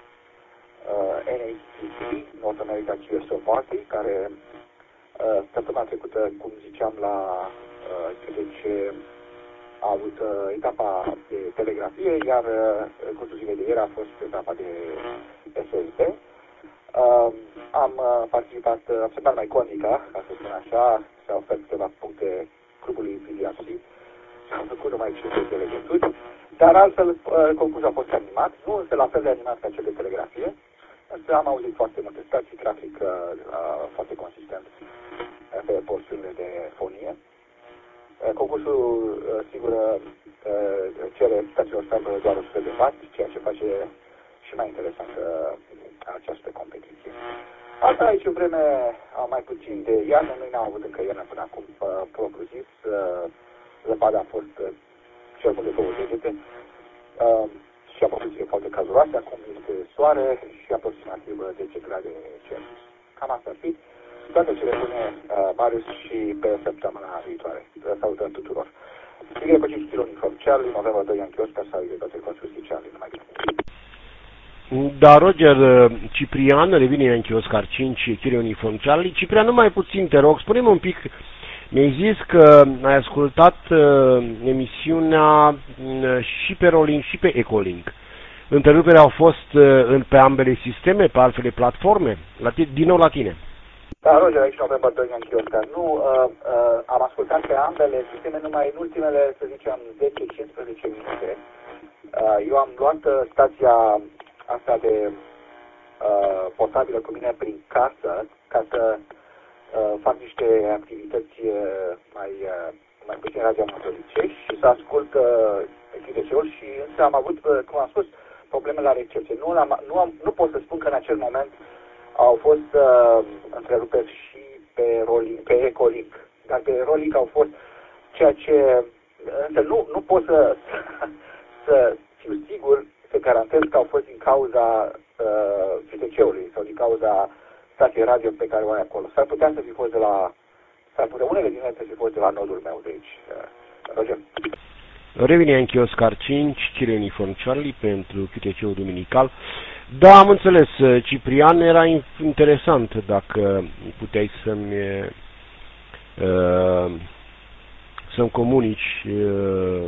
uh, N A C C, North America Q S O Party, care uh, săptămâna trecută, cum ziceam, la uh, Q T C a avut uh, etapa de telegrafie, iar uh, cursul zilei de ieri a fost etapa de S S B. Uh, am uh, participat, uh, am semnat mai conica, ca să spun așa, s-au oferit câteva puncte clubului V D R C, s-au făcut numai cincizeci de legături, dar altfel uh, concursul a fost animat, nu însă la fel de animat ca cel de telegrafie, însă am auzit foarte multe stații, trafic uh, uh, foarte consistent uh, pe porțiunile de fonie. Uh, concursul, uh, sigur, uh, cere stațiilor să aibă doar o sută de watt, ceea ce face și mai interesant uh, această competiție. Asta aici în vreme mai puțin de iarnă, noi n-am avut încă iarnă până acum, propriu zis, zăpada a fost cel mult de două degete și a fost foarte cazuroase, acum este soare și aproximativ zece grade Celsius. Cam asta ar fi. Toate cele bune, Marius, și pe săptămâna viitoare. Salutări tuturor. Sigur că cinci kilo Uniform Charlie, November doi, Yankee Oscar, sau de toate construcții Charlie, numai bine. Da, Roger Ciprian, revine Yankee Oscar cinci, Kilo Uniform Charlie. Ciprian, numai puțin, te rog, spune-mi un pic, mi-ai zis că ai ascultat uh, emisiunea uh, și pe Rolling și pe Ecolink. Întrerupere au fost uh, în, pe ambele sisteme, pe altfel platforme? La din nou la tine. Da, Roger, aici November doi, Yankee Oscar. Nu, uh, uh, am ascultat pe ambele sisteme numai în ultimele, să zicem, zece cincisprezece minute. Uh, eu am luat uh, stația asta de uh, portabilă cu mine prin casă, ca să uh, fac niște activități uh, mai, uh, mai puțin radioamatoricești și să ascult uh, Q T C-ul și însă am avut, uh, cum am spus, probleme la recepție. Nu, am, nu, am, nu pot să spun că în acel moment au fost uh, întreruperi și pe, rolling, pe Ecolink, dar pe Rolling au fost ceea ce, însă nu, nu pot să, să fiu sigur, să garantez că au fost din cauza uh, Q T C-ului sau din cauza stației radio pe care o ai acolo. S-ar putea să fi fost de la, s-ar putea unele din ele să fi fost de la nodul meu de aici. Uh, Roger. Revine Yankee Oscar cinci, Kilo Uniform Charlie pentru Q T C-ul duminical. Da, am înțeles, Ciprian, era interesant dacă puteai să-mi uh, să-mi comunici uh,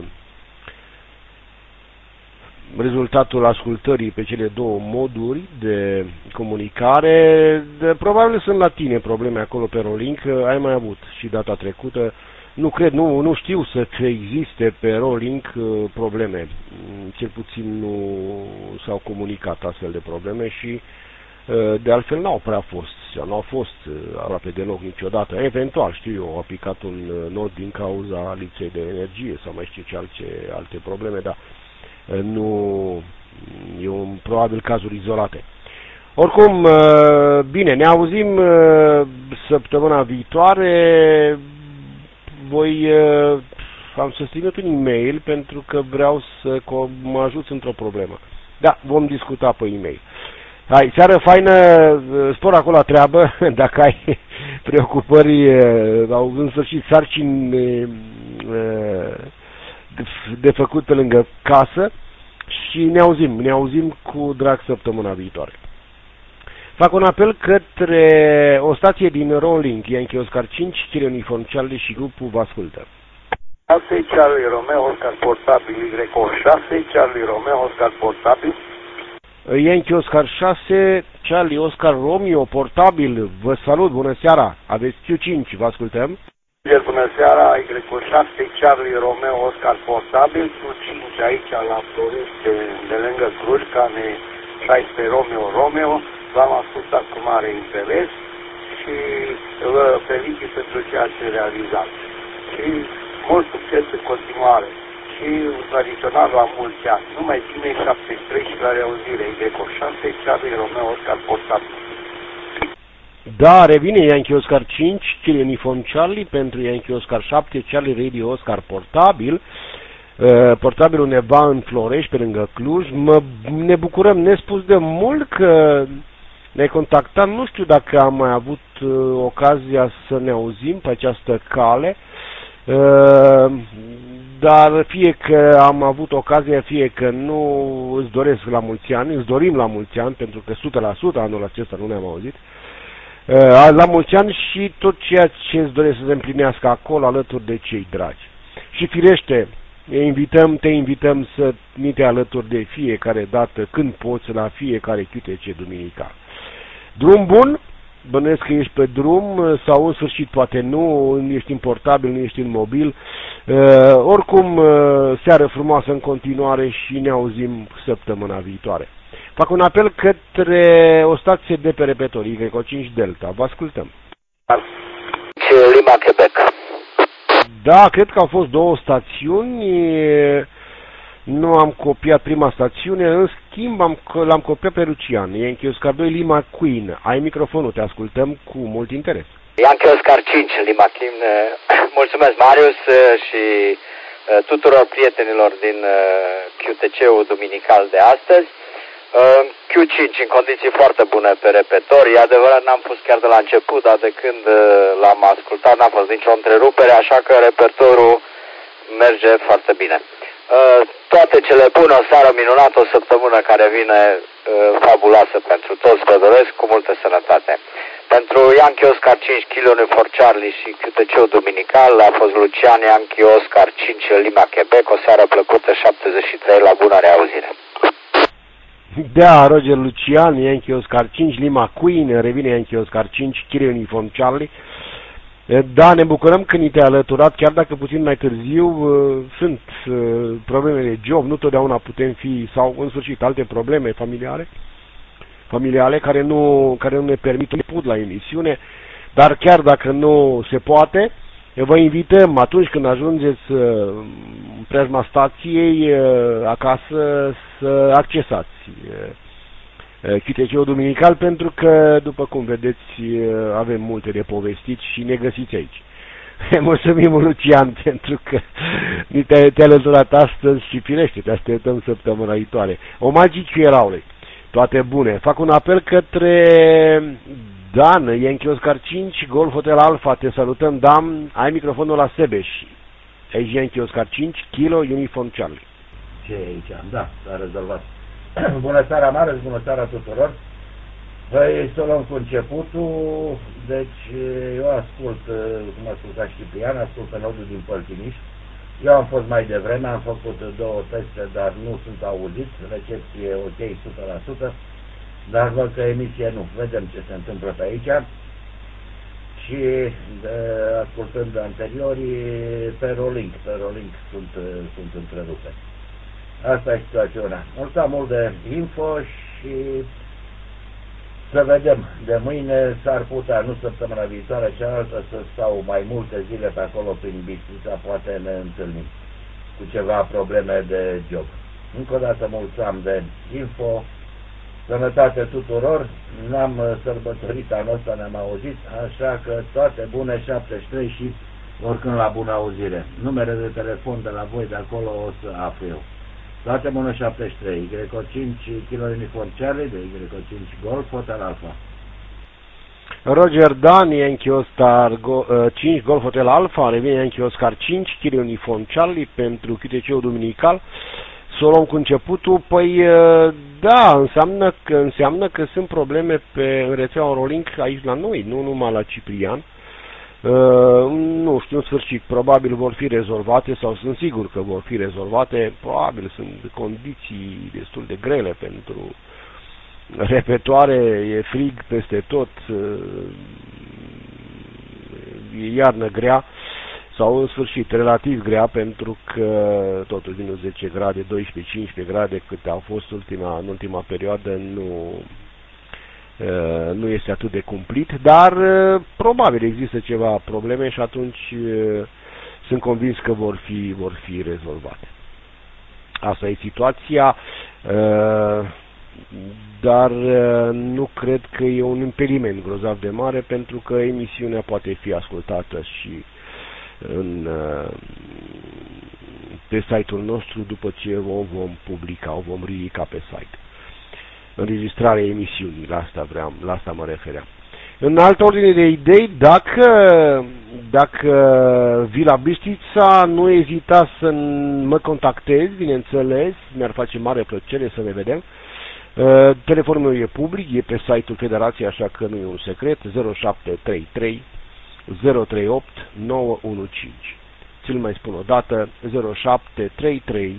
rezultatul ascultării pe cele două moduri de comunicare. De, probabil sunt la tine probleme acolo pe Rolling, ai mai avut și data trecută. Nu cred, nu, nu știu să existe pe Rolling probleme. Cel puțin nu s-au comunicat astfel de probleme și de altfel n-au prea fost, nu au fost aproape deloc niciodată. Eventual, știu eu, a picat un nod din cauza lipsei de energie sau mai știu ce alte, alte probleme, dar nu, e un, probabil cazuri izolate. Oricum, bine, ne auzim săptămâna viitoare. voi uh, am susținut un e-mail pentru că vreau să mă ajut într-o problemă. Da, vom discuta pe e-mail. Hai, seară faină, spor acolo la treabă, dacă ai preocupări, au în sfârșit sarcini de făcut pe lângă casă și ne auzim, ne auzim cu drag săptămâna viitoare. Fac un apel către o stație din Rolling, Yankee Oscar cinci, Kilo Uniform Charlie și grupul vă ascultă. șase Charlie Romeo Oscar portabil Y șase Charlie Romeo Oscar portabil. Yankee Oscar șase, Charlie Oscar Romeo portabil. Vă salut, bună seara. Aveți Q cinci, vă ascultăm. Bună seara, Y șase Charlie Romeo Oscar portabil, Q cinci aici la Florești, de, de lângă Cluj, cane șaisprezece Romeo Romeo. V-am ascultat cu mare interes și vă felicit pentru ceea ce realizați. Și mult succes în continuare. Și tradițional la mulți ani. Numai bine șaptezeci și trei și la reauzire. Y șase Charlie Romeo Oscar portabil. Da, revine Yankee Oscar cinci, Kilo Uniform Charlie pentru Yankee Oscar șapte, Charlie Radio Oscar portabil. Uh, portabil undeva în Florești, pe lângă Cluj. Mă, ne bucurăm nespus de mult că ne-ai contactat. Nu știu dacă am mai avut uh, ocazia să ne auzim pe această cale. Uh, dar fie că am avut ocazia, fie că nu, îți doresc la mulți ani, îți dorim la mulți ani, pentru că o sută la sută anul acesta nu ne-am auzit, uh, la mulți ani și tot ceea ce îți doresc să se împlinească acolo alături de cei dragi. Și firește, invităm, te invităm să ni te alături de fiecare dată, când poți, la fiecare Q T C duminical. Drum bun! Bănuiesc că ești pe drum sau în sfârșit poate nu, ești în portabil, nu ești în mobil. Uh, oricum, uh, seară frumoasă în continuare și ne auzim săptămâna viitoare. Fac un apel către o stație de pe repetor, Y cinci Delta. Vă ascultăm. Lima, Quebec. Da, cred că au fost două stațiuni. Nu am copiat prima stațiune, în schimb am, l-am copiat pe Lucian. Yankee Oscar doi, Lima Queen. Ai microfonul, te ascultăm cu mult interes. Yankee Oscar cinci, Lima Queen. Mulțumesc, Marius, și tuturor prietenilor din Q T C-ul duminical de astăzi. Q cinci în condiții foarte bune pe repetor. E adevărat, n-am pus chiar de la început, dar de când l-am ascultat n-a fost nicio întrerupere, așa că repertorul merge foarte bine. Uh, toate cele bune, o seară minunată, o săptămână care vine uh, fabuloasă pentru toți, vă doresc cu multă sănătate. Pentru Yankee Oscar cinci, Kilo Uniform Charlie și Q T C-ul duminical a fost Lucian Yankee Oscar cinci, Lima, Quebec, o seară plăcută, șaptezeci și trei, la bună reauzire. Da, Roger Lucian, Yankee Oscar cinci, Lima Queen, revine Yankee Oscar cinci, Kilo Uniform Charlie. Da, ne bucurăm că ni te-ai alăturat, chiar dacă puțin mai târziu uh, sunt uh, probleme de job, nu totdeauna putem fi, sau în sfârșit alte probleme familiare, familiale care nu, care nu ne permit input la emisiune, dar chiar dacă nu se poate, vă invităm atunci când ajungeți uh, în preajma stației uh, acasă să accesați uh, Q T C-ul duminical, pentru că, după cum vedeți, avem multe de povestit și ne găsiți aici. Mulțumim, Lucian, pentru că te-ai te alăturat astăzi și firește, te așteptăm săptămâna viitoare. Omagii Eraului, toate bune. Fac un apel către Dan, Yankee Oscar cinci, Golf Hotel Alpha, te salutăm, Dan, ai microfonul la Sebeș. Aici Yankee Oscar cinci, Kilo Uniform Charlie. Ce e aici? Da, s-a rezolvat. Bună seara, Marius, bună seara tuturor. Păi să luăm cu începutul. Deci eu ascult, cum a spus și Ciprian, ascult pe nodul din Păltiniș. Eu am fost mai devreme, am făcut două teste, dar nu sunt auzit. Recepție ok, o sută la sută. Dar văd că emisie nu. Vedem ce se întâmplă pe aici. Și de, ascultând anteriorii, pe Rolling, pe Rolling sunt, sunt întrerupe. Asta e situația. Mulțumesc mult de info și să vedem. De mâine s-ar putea, nu săptămâna viitoare, cealaltă, să stau mai multe zile pe acolo prin Bistrița, poate ne întâlnim cu ceva probleme de job. Încă o dată mulțumesc de info, sănătate tuturor, n-am sărbătorit anul ăsta, ne-am auzit, așa că toate bune, șaptezeci și trei și oricând la bună auzire. Numere de telefon de la voi de acolo o să aflu eu. Dați-mi unu șaptezeci și trei, Y O cinci, Kilo Uniform Charlie, de Y O cinci Golf, Hotel Alpha. Roger Dan, Yankee Oscar go, uh, cinci, Golf Hotel Alpha, revine Yankee Oscar cinci, Kilo Uniform Charlie pentru Q T C-ul duminical. Să o luăm cu începutul, păi uh, da, înseamnă că, înseamnă că sunt probleme pe, în rețeaua Eurolink aici la noi, nu numai la Ciprian. Uh, nu știu, în sfârșit, probabil vor fi rezolvate sau sunt sigur că vor fi rezolvate, probabil sunt condiții destul de grele pentru repetoare, e frig peste tot, uh, e iarnă grea sau în sfârșit relativ grea pentru că totuși minus zece grade, doisprezece cincisprezece grade câte au fost ultima, în ultima perioadă nu... Uh, nu este atât de cumplit, dar uh, probabil există ceva probleme și atunci uh, sunt convins că vor fi, vor fi rezolvate. Asta e situația, uh, dar uh, nu cred că e un impediment grozav de mare pentru că emisiunea poate fi ascultată și în, uh, pe site-ul nostru după ce o vom publica, o vom ridica pe site. Înregistrarea emisiunii, la asta vreau, la asta mă refeream. În altă ordine de idei, dacă, dacă vii la Bistrița, nu ezita să mă contactezi, bineînțeles, mi-ar face mare plăcere să ne vedem. Uh, telefonul meu e public, e pe site-ul Federației, așa că nu e un secret, zero șapte trei trei zero trei opt nouă unu cinci. Ți-l mai spun o dată, zero șapte trei trei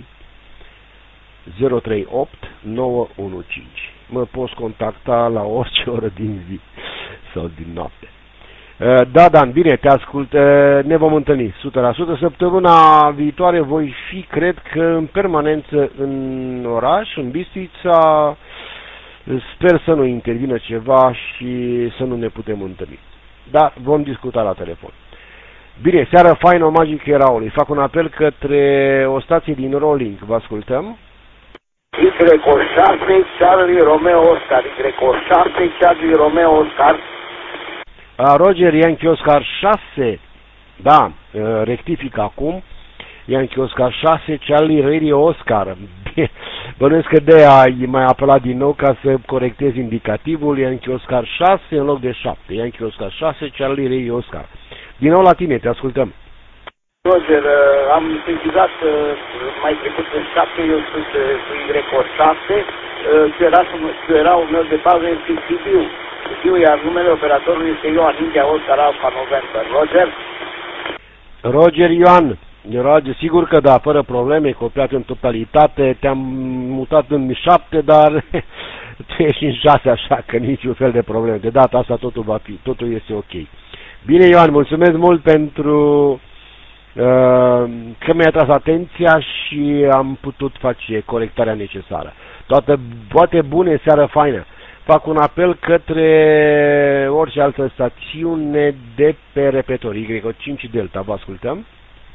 zero trei opt nouă unu cinci. Mă poți contacta la orice oră din zi sau din noapte. Da, Dan, bine, te ascult. Ne vom întâlni o sută la sută. Săptămâna viitoare voi fi, cred că, în permanență în oraș, în Bistrița. Sper să nu intervină ceva și să nu ne putem întâlni. Da, vom discuta la telefon. Bine, seară faină, Magic Eraului. Fac un apel către o stație din Eurolink. Vă ascultăm. Y șase, Charlie Romeo Oscar. Y șase, Charlie Romeo Oscar. A, Roger, Yankee Oscar șase. Da, rectific acum. Yankee Oscar șase, Charlie Radio Oscar. Bănuiesc că de-aia ai mai apelat din nou ca să corectezi indicativul. Yankee Oscar șase în loc de șapte. Yankee Oscar șase, Charlie Radio Oscar. Din nou la tine, te ascultăm. Roger, am sesizat mai trecut în șapte, eu sunt cu Y șase, ceraul meu de bază este Sibiu. Sibiu, iar numele operatorului este Ioan, India Oscar Alpha November. Roger? Roger Ioan. Roger, sigur că da, fără probleme, copiat în totalitate, te-am mutat în șapte, dar tu ești în șase, așa că niciun fel de probleme. De data asta totul va fi, totul este ok. Bine, Ioan, mulțumesc mult pentru că mi-a atras atenția și am putut face corectarea necesară. Toate, toate bune, seară faină. Fac un apel către orice altă stațiune de pe repetor. Y cinci Delta, vă ascultăm.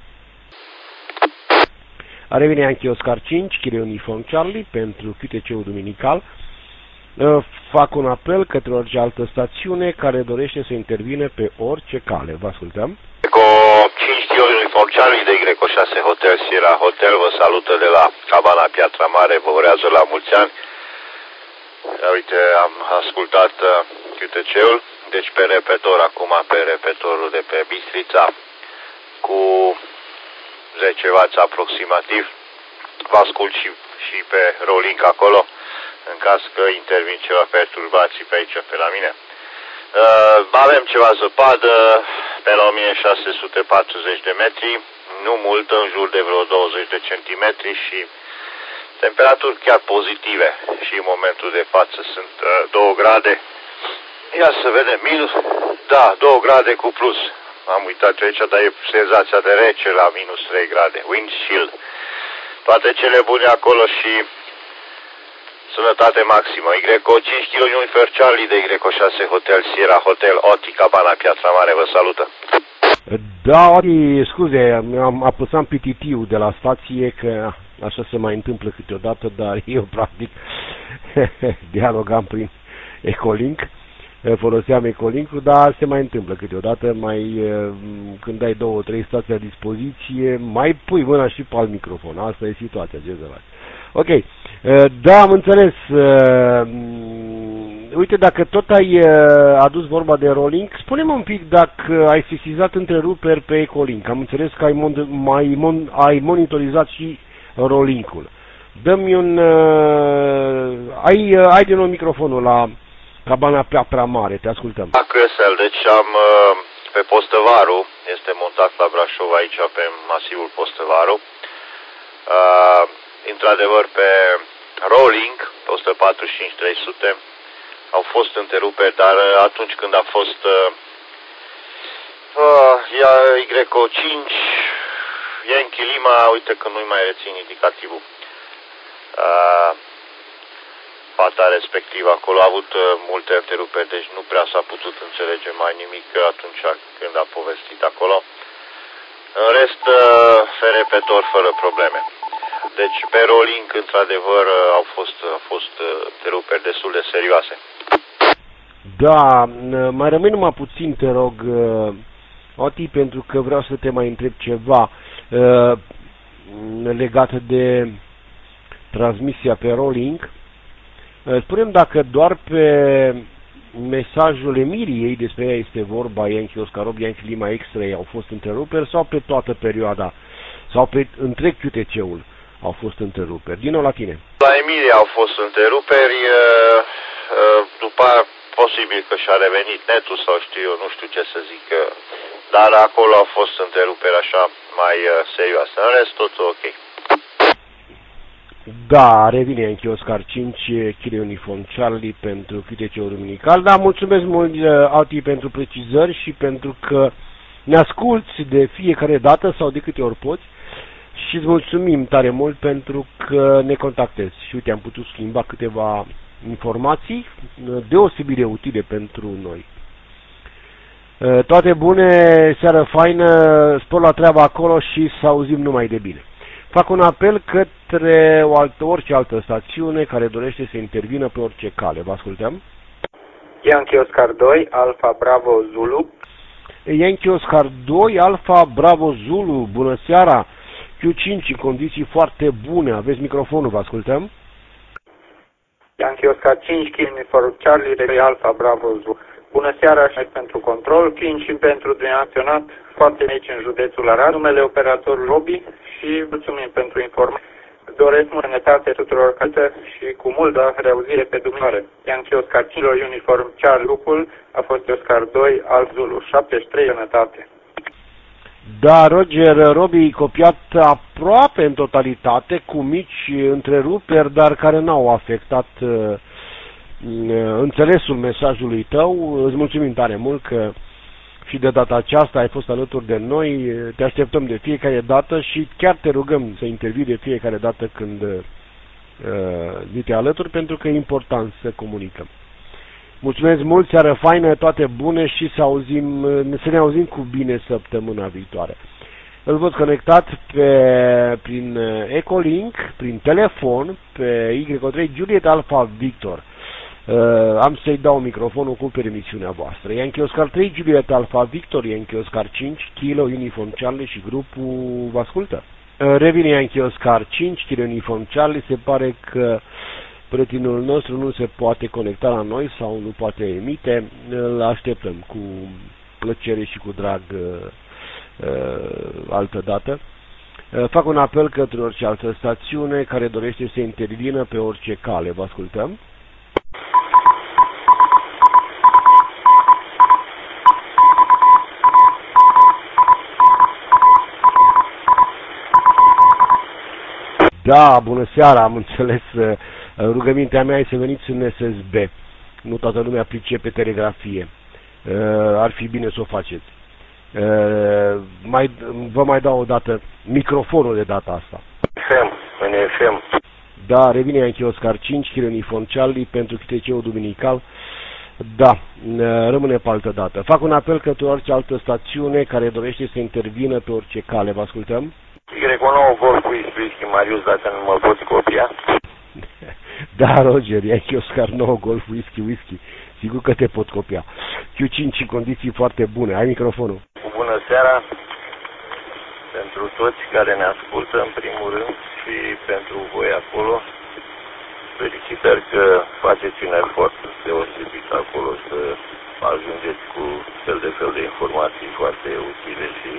A revenit Yankee Oscar cinci, Kilo Uniform Charlie pentru Q T C-ul duminical. Fac un apel către orice altă stațiune care dorește să intervine pe orice cale. Vă ascultăm. cinci Kilo Uniform Charlie de Y șase Hotel Sierra Hotel vă salută de la Cabana Piatra Mare, vă urează la mulți ani. Uite, am ascultat Q T C-ul, deci pe repetor, acum pe repetorul de pe Bistrița, cu zece wați aproximativ. Vă ascult și, și pe Rolink acolo, în caz că intervin ceva perturbații pe aici, pe la mine. Uh, avem ceva zăpadă pe la o mie șase sute patruzeci de metri, nu multă, în jur de vreo douăzeci de centimetri și temperaturi chiar pozitive și în momentul de față sunt uh, două grade. Ia să vedem, minus, da, două grade cu plus. Am uitat aici, dar e senzația de rece la minus trei grade. Wind chill. Toate cele bune acolo și sănătate maximă. Y cinci Kilo Uniform Charlie de Y șase Hotel Sierra Hotel Oti Cabana Piatra Mare vă salută. Da, Oti, scuze, am apăsat P T T-ul de la stație că așa se mai întâmplă câteodată, dar eu practic dialogam prin Ecolink. foloseam Ecolink-ul, dar se mai întâmplă câteodată, mai când ai două, trei stații la dispoziție, mai pui mâna și pe alt microfon. Asta e situația, ce să faci. Ok, da, am înțeles. Uite, dacă tot ai adus vorba de Rolink, spune-mă un pic dacă ai sesizat întreruperi pe Ecolink. Am înțeles că ai, mon mai mon ai monitorizat și Rolink-ul. Dă-mi un... Ai, ai din nou microfonul la cabana prea, prea mare, te ascultăm. Da, Cresel, deci am pe Postăvaru, este montat la Brașov aici pe masivul Postăvaru. Uh, Într-adevăr pe Rolink, pe o sută patruzeci și cinci trei sute, au fost întreruperi, dar atunci când a fost uh, uh, Y O cinci, Yankee Lima, uite că nu-i mai rețin indicativul. Uh, fata respectivă acolo a avut uh, multe întreruperi, deci nu prea s-a putut înțelege mai nimic atunci când a povestit acolo. În rest, uh, ferepetor fără probleme. Deci pe Rolink, într-adevăr, au fost, au fost întreruperi destul de serioase. Da, mai rămâi numai puțin, te rog, Oti, pentru că vreau să te mai întreb ceva uh, legat de transmisia pe Rolink. Uh, spune-mi dacă doar pe mesajul Emiliei, despre ea este vorba, Yankee Oscar opt, Yankee Lima X-Ray, au fost întreruperi sau pe toată perioada, sau pe întreg Q T C-ul au fost întreruperi. Din nou la tine. La Emilia au fost întreruperi, după aia posibil că și-a revenit netul sau știu eu, nu știu ce să zic, dar acolo au fost întreruperi așa mai serioase. În rest, totul ok. Da, revine Yankee Oscar cinci, Kilo Uniform Charlie pentru Q T C-ul duminical. Da, mulțumesc mult, Ati, pentru precizări și pentru că ne asculți de fiecare dată sau de câte ori poți. Și îți mulțumim tare mult pentru că ne contactezi. Și uite, am putut schimba câteva informații deosebit de utile pentru noi. Toate bune, seară faină, spor la treabă acolo și să auzim numai de bine. Fac un apel către o altă, orice altă stațiune care dorește să intervină pe orice cale. Vă ascultăm? Yankee Oscar doi, Alfa Bravo Zulu. Yankee Oscar doi, Alfa Bravo Zulu, bună seara! Q cinci în condiții foarte bune. Aveți microfonul, vă ascultăm? Yankee Oscar cinci, Kilo Uniform Charlie, Alfa Bravo Zulu. Bună seara și pentru control, cinci pentru reacționat, foarte aici în județul Arad, numele operatorul lobby și mulțumim pentru informare. Doresc sănătate tuturor cătă și cu multă reauzire pe Dumnezeu. Yankee Oscar cinci, Uniform Charlie, grupul a fost Oscar doi, Alfa Zulu, șaptezeci și trei, sănătate. Da, Roger, Robi, copiat aproape în totalitate, cu mici întreruperi, dar care n-au afectat uh, înțelesul mesajului tău. Îți mulțumim tare mult că și de data aceasta ai fost alături de noi. Te așteptăm de fiecare dată și chiar te rugăm să intervii de fiecare dată când uh, te alături, pentru că e important să comunicăm. Mulțumesc mult, seară faină, toate bune și să, auzim, să ne auzim cu bine săptămâna viitoare. Îl văd conectat pe, prin Ecolink, prin telefon, pe Y O trei Juliet Alpha Victor. Uh, am să-i dau microfonul cu permisiunea voastră. Yankee Oscar trei Juliet Alpha Victor, Yankee Oscar cinci, Kilo Uniform Charlie și grupul vă ascultă. Uh, revine Yankee Oscar cinci, Kilo Uniform Charlie, se pare că prietenul nostru nu se poate conecta la noi sau nu poate emite. Îl așteptăm cu plăcere și cu drag uh, uh, altă dată. Uh, fac un apel către orice altă stațiune care dorește să intervină pe orice cale. Vă ascultăm? Da, bună seara, am înțeles. Rugămintea mea e să veniți în S S B. Nu toată lumea pricepe telegrafie. Ar fi bine să o faceți. Mai, vă mai dau o dată microfonul de data asta. F M, în F M. Da, revine Yankee Oscar cinci, Kilo Uniform Charlie pentru Q T C-ul duminical. Da, rămâne pe altă dată. Fac un apel către orice altă stațiune care dorește să intervină pe orice cale. Vă ascultăm? Y nouă Golf Whisky Marius, dacă nu mă poți copia. Da, Roger, Yankee Oscar nouă Golf Whisky Whisky. Sigur că te pot copia. Q cinci în condiții foarte bune. Ai microfonul. Bună seara pentru toți care ne ascultă în primul rând și pentru voi acolo. Felicitări că faceți un efort deosebit acolo să ajungeți cu fel de fel de informații foarte utile și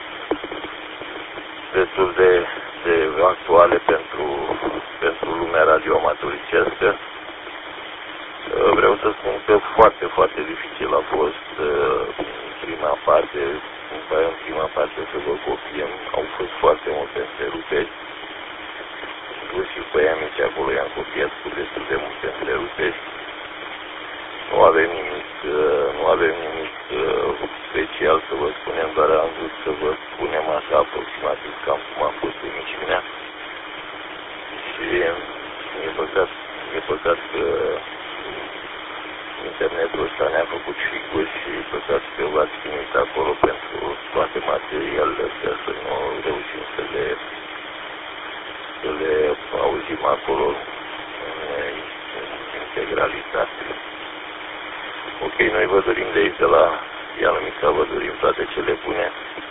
destul de, de actuale pentru, pentru lumea radioamatoricească. Vreau să spun că foarte, foarte dificil a fost prima parte, în prima parte să vă copiem, au fost foarte multe întreruperi. Și poemici acolo i-am copiat cu destul de multe întreruperi. Nu avem nimic, nu avem nimic special să vă spunem, dar am vrut să vă spunem așa aproximativ cam cum a fost emisiunea. Și e păcat, e păcat că internetul ăsta ne-a făcut figuri și e păcat că v-ați primit acolo pentru toate materialele astea să nu reușim să le să le auzim acolo în, în integralitate. Ok, noi vă dorim de aici, de la Ianu Mica, vă dorim toate cele bune.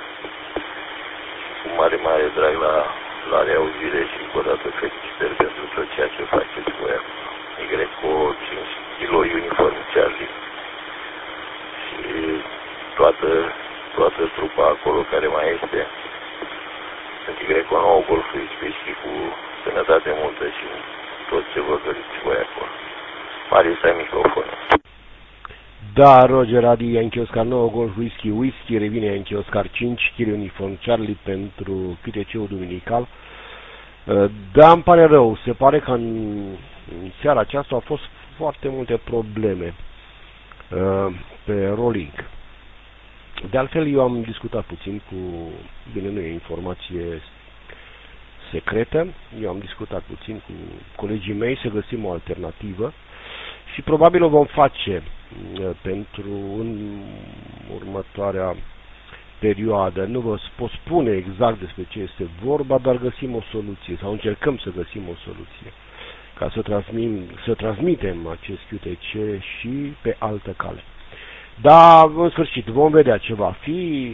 Cu mare, mare drag la, la reauzire și încă o dată felicitări pentru tot ceea ce faceți voi acolo. Greco cinci kilo Uniform Charlie și toată, toată trupa acolo care mai este. Sunt Greco nouă Golf și cu sănătate multă și tot ce vă doriți voi acolo. Marius, ai microfonul. Da, Roger, Adi, Yankee Oscar nouă Golf Whisky Whisky, revine Yankee Oscar cinci, Kilo Uniform Charlie pentru Q T C-ul duminical. Da, îmi pare rău, se pare că în, în seara aceasta au fost foarte multe probleme uh, pe rolling. De altfel, eu am discutat puțin cu, bine, nu e informație secretă, eu am discutat puțin cu colegii mei să găsim o alternativă și probabil o vom face uh, pentru în următoarea perioadă. Nu vă pot spune exact despre ce este vorba, dar găsim o soluție sau încercăm să găsim o soluție ca să, transmim, să transmitem acest Q T C și pe altă cale. Dar, în sfârșit, vom vedea ce va fi.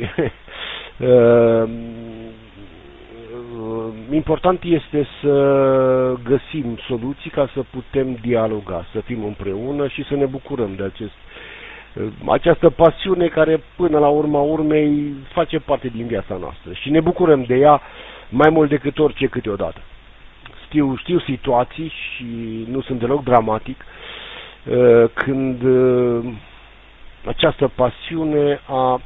Important este să găsim soluții ca să putem dialoga, să fim împreună și să ne bucurăm de acest această pasiune care până la urma urmei face parte din viața noastră și ne bucurăm de ea mai mult decât orice câteodată. Știu, știu situații și nu sunt deloc dramatic când această pasiune a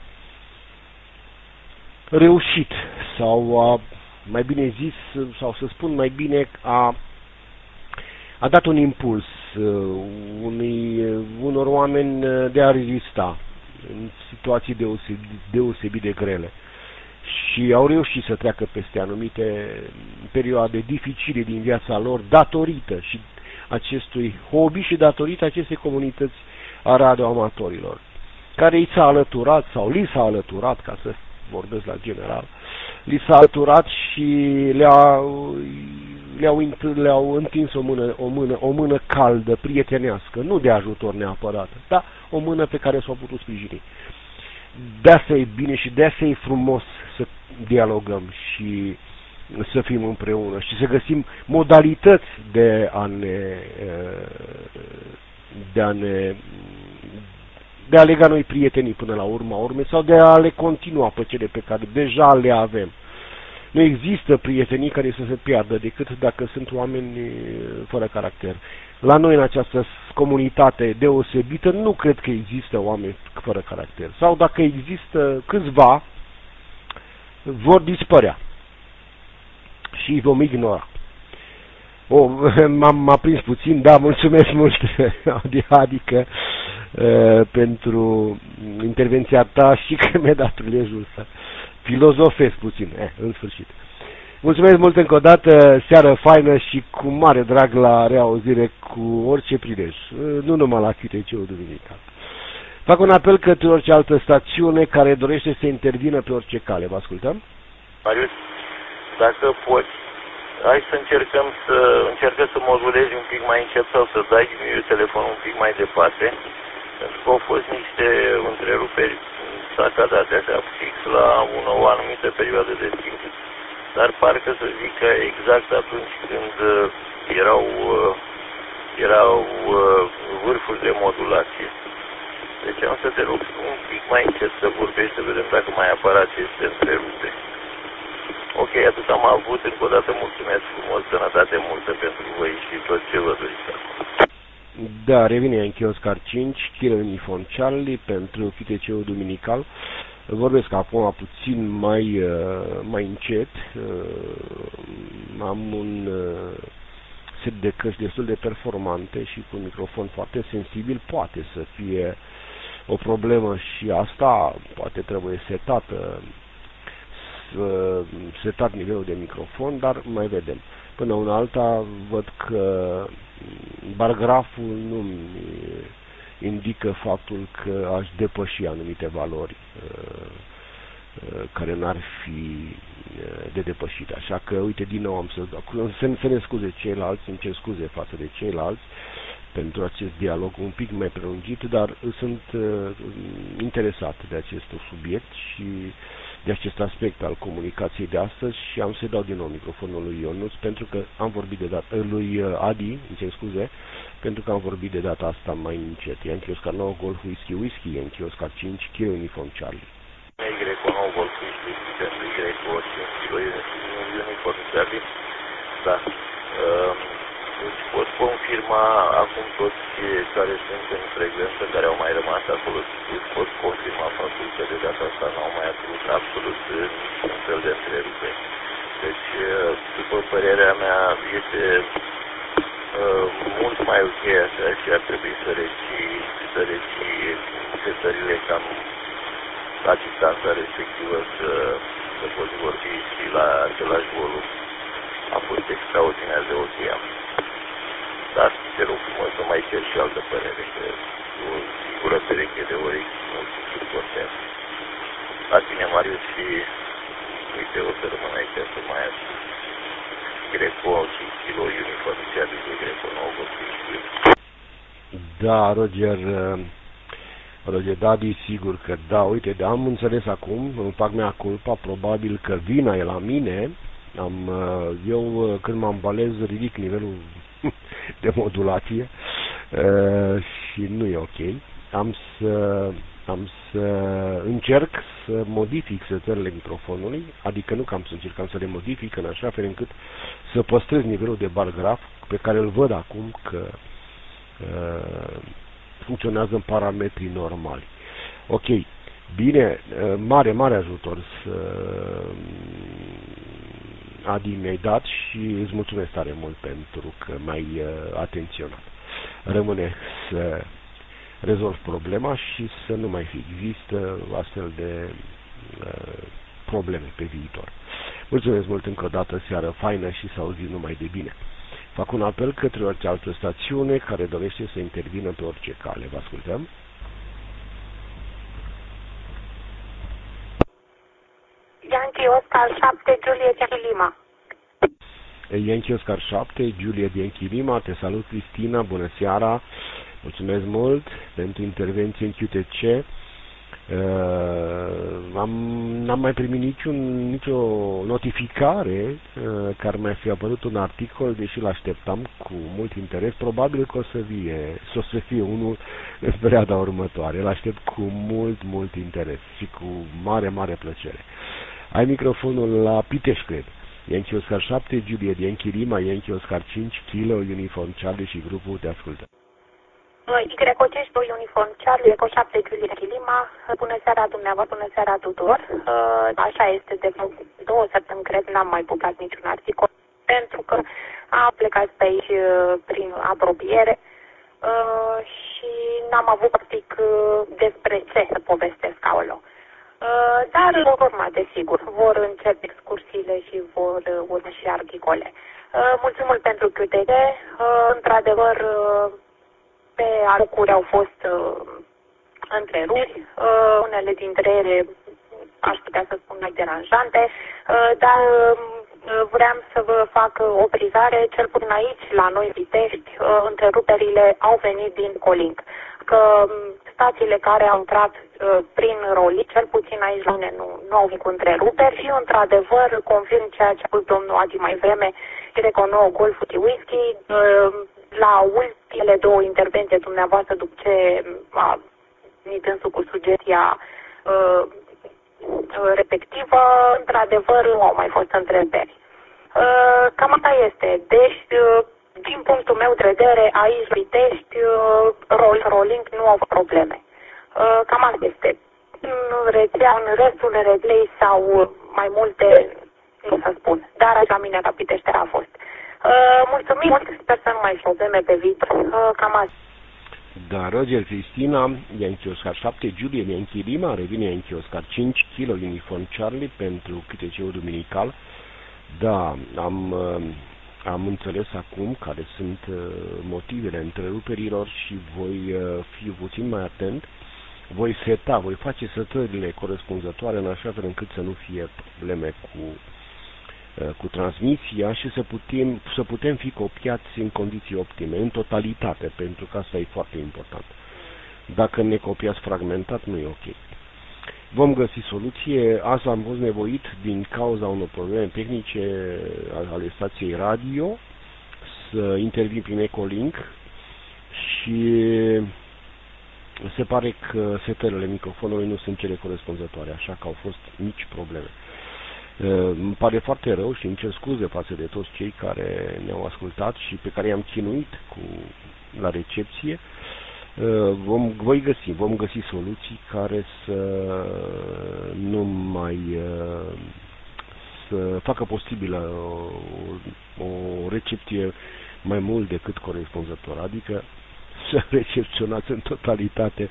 reușit sau a, mai bine zis, sau să spun mai bine, a a dat un impuls uh, unui, unor oameni de a rezista în situații deosebit, deosebit de grele și au reușit să treacă peste anumite perioade dificile din viața lor datorită și acestui hobby și datorită acestei comunități a radioamatorilor, care i s-a alăturat sau li s-a alăturat, ca să vorbesc la general, li s-a alăturat și le-a le-au, le-au întins o mână, o, mână, o mână caldă, prietenească, nu de ajutor neapărat, dar o mână pe care s-au putut sprijini. De asta e bine și de asta e frumos să dialogăm și să fim împreună și să găsim modalități de a ne de a ne de a lega noi prietenii până la urma urmei sau de a le continua pe cele pe care deja le avem. Nu există prietenii care să se piardă decât dacă sunt oameni fără caracter. La noi, în această comunitate deosebită, nu cred că există oameni fără caracter. Sau dacă există câțiva, vor dispărea. Și îi vom ignora. O, m-am aprins puțin, da, mulțumesc mult, adică, uh, pentru intervenția ta și că mi-a dat prilejul să filozofesc puțin, eh, în sfârșit. Mulțumesc mult încă o dată, seară faină și cu mare drag la reauzire cu orice prilej, nu numai la Q T C-ul duminical. Fac un apel către orice altă stațiune care dorește să intervină pe orice cale. Vă ascultăm? Marius, dacă poți, hai să încercăm să încercă să modulezi un pic mai încet sau să dai telefonul un pic mai departe Pentru că au fost niște întreruperi sacadate așa fix la una, o anumită perioadă de timp. Dar parcă să zic că exact atunci când erau, erau vârfuri de modulație. Deci am să te rog un pic mai încet să vorbești, să vedem dacă mai apar aceste întreruperi. Ok, atât am avut. Încă o dată mulțumesc frumos, sănătate multă pentru voi și tot ce vă doriți acum. Da, revine Yankee Oscar cinci, Kilo Uniform Charlie pentru Q T C-ul duminical. Vorbesc acum puțin mai, mai încet. Am un set de căști destul de performante și cu un microfon foarte sensibil. Poate să fie o problemă și asta poate trebuie setată, setat nivelul de microfon, dar mai vedem. Până una alta văd că bargraful nu indică faptul că aș depăși anumite valori care n-ar fi de depășit. Așa că, uite, din nou am să, să, să ne scuze ceilalți, îmi cer scuze față de ceilalți pentru acest dialog un pic mai prelungit, dar sunt uh, interesat de acest subiect și de acest aspect al comunicației de astăzi și am să dau din nou microfonul lui Ionuț pentru că am vorbit de data, lui Adi, îmi cer scuze, pentru că am vorbit de data asta mai încet. Yankee Oscar nouă, Golf Whisky Whisky, Yankee Oscar cinci, Kilo Uniform Charlie. Y nouă, Golf Whisky pentru Y cinci, Kilo Uniform Charlie. Da. Deci pot confirma acum toți care sunt în frecvență, care au mai rămas acolo, pot confirma faptul că de data asta n-au mai apărut absolut niciun fel de întreruperi. Deci, după părerea mea, este uh, mult mai ok așa și ar trebui să reții, să reții setările cam la distanța respectivă să, să poți vorbi și la același volum. A fost extraordinar de ok. Dar te rog frumos să mai cer și altă părere, că o singură pereche de ori nu suportează. La tine, Marius, și uite, o să rămân aici să mai ascult Greco și Kilo Uniform Charlie de Greco nouă. Da, Roger, Roger Dadi, sigur că da, uite, da, am înțeles acum, îmi fac mea culpa, probabil că vina e la mine. Am, eu când mă ambalez ridic nivelul de modulație uh, și nu e ok. Am să, am să încerc să modific setările microfonului, adică nu că am să încerc, am să le modific în așa fel încât să păstrez nivelul de bar graf pe care îl văd acum că uh, funcționează în parametrii normali. Ok, bine, uh, mare, mare ajutor să Adi mi-ai dat și îți mulțumesc tare mult pentru că m-ai uh, atenționat. Rămâne să rezolv problema și să nu mai există astfel de uh, probleme pe viitor. Mulțumesc mult încă o dată, seară faină și să auzi numai de bine. Fac un apel către orice altă stațiune care dorește să intervină pe orice cale. Vă ascultăm. Yankee Oscar șapte, Juliet Yankee Lima. Yankee Oscar șapte, Juliet Yankee Lima, te salut Cristina, bună seara, mulțumesc mult pentru intervenție în Q T C. Uh, am, n-am mai primit niciun, nicio notificare uh, care mi-a fi apărut un articol, deși l-așteptam cu mult interes. Probabil că o să fie, o să fie unul în perioada următoare. L-aștept cu mult, mult interes și cu mare, mare plăcere. Ai microfonul la Piteș, cred. Yankee Oscar șapte, Juliet Yankee Lima, Yankee Oscar cinci, Kilo Uniform Charlie și grupul te ascultă. Y cinci, doi Uniform Charlie, Eco șapte, Juliet Yankee Lima. Bună seara dumneavoastră, bună seara tuturor. Așa este, de două săptămâni, cred, n-am mai publicat niciun articol, pentru că am plecat pe aici prin apropiere și n-am avut, practic, despre ce să povestesc acolo. Dar vor urma, desigur, vor începe excursiile și vor urma și articole. Mulțumesc mult pentru Q T C. Într-adevăr, pe alocuri au fost întreruperi, unele dintre ele aș putea să spun mai deranjante, dar vreau să vă fac o prizare, cel puțin aici, la noi, Pitești, întreruperile au venit din Colink. Că stațiile care au intrat uh, prin roli, cel puțin aici la mine nu, nu au venit cu întreruperi și într-adevăr confirm ceea ce a spus domnul Agi mai vreme, Greco nouă Golf și Whisky, uh, la ultimele două intervenții dumneavoastră după ce a venit însul cu sugestia uh, respectivă, într-adevăr nu au mai fost întrebări. Uh, cam asta este. Deci, uh, din punctul meu de vedere, aici Pitești, uh, roll, rolling nu au probleme. Uh, cam asta este. În rețea, în restul rețelei sau mai multe, nu să spun. Dar așa mine la Pitești a fost. Uh, mulțumim mult, sper să nu mai fie probleme pe viitor. Uh, cam asta. Da, Roger Cristina, Yankee Oscar șapte, Julie Yankee Lima, revine Yankee Oscar cinci, Kilo Uniform Charlie pentru Q T C-ul duminical. Da, am, am înțeles acum care sunt motivele întreruperilor și voi fi puțin mai atent. Voi seta, voi face setările corespunzătoare în așa fel încât să nu fie probleme cu, cu transmisia și să putem, să putem fi copiați în condiții optime, în totalitate, pentru că asta e foarte important. Dacă ne copiați fragmentat, nu e ok. Vom găsi soluție. Azi am fost nevoit, din cauza unor probleme tehnice ale stației radio, să intervin prin Ecolink și se pare că setările microfonului nu sunt cele corespunzătoare, așa că au fost mici probleme. Îmi pare foarte rău și îmi cer scuze față de toți cei care ne-au ascultat și pe care i-am chinuit cu, la recepție. Vom, voi găsi, vom găsi soluții care să nu mai să facă posibilă o, o recepție mai mult decât corespunzător, adică să recepționați în totalitate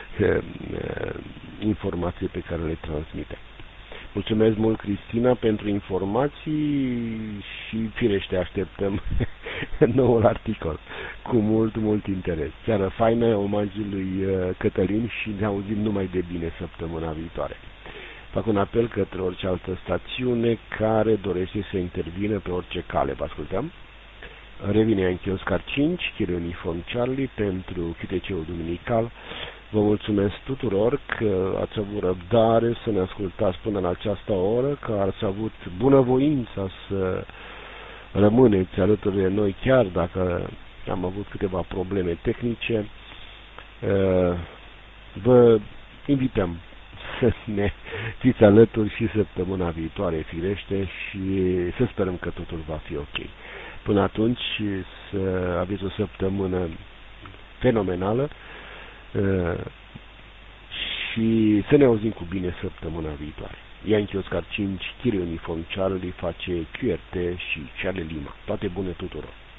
informații pe care le transmite. Mulțumesc mult, Cristina, pentru informații și, firește, așteptăm noul articol cu mult, mult interes. Seară faină, omagiul lui Cătălin și ne auzim numai de bine săptămâna viitoare. Fac un apel către orice altă stațiune care dorește să intervină pe orice cale. Vă ascultăm? Revine Yankee Oscar cinci, Kilo Uniform Charlie pentru Q T C-ul duminical. Vă mulțumesc tuturor că ați avut răbdare să ne ascultați până la această oră, că ați avut bunăvoința să rămâneți alături de noi, chiar dacă am avut câteva probleme tehnice. Vă invităm să ne fiți alături și săptămâna viitoare, firește, și să sperăm că totul va fi ok. Până atunci, să aveți o săptămână fenomenală și să ne auzim cu bine săptămâna viitoare. Yankee Oscar cinci, Kilo Uniform Charlie face Q R T și Charlie Lima. Toate bune tuturor!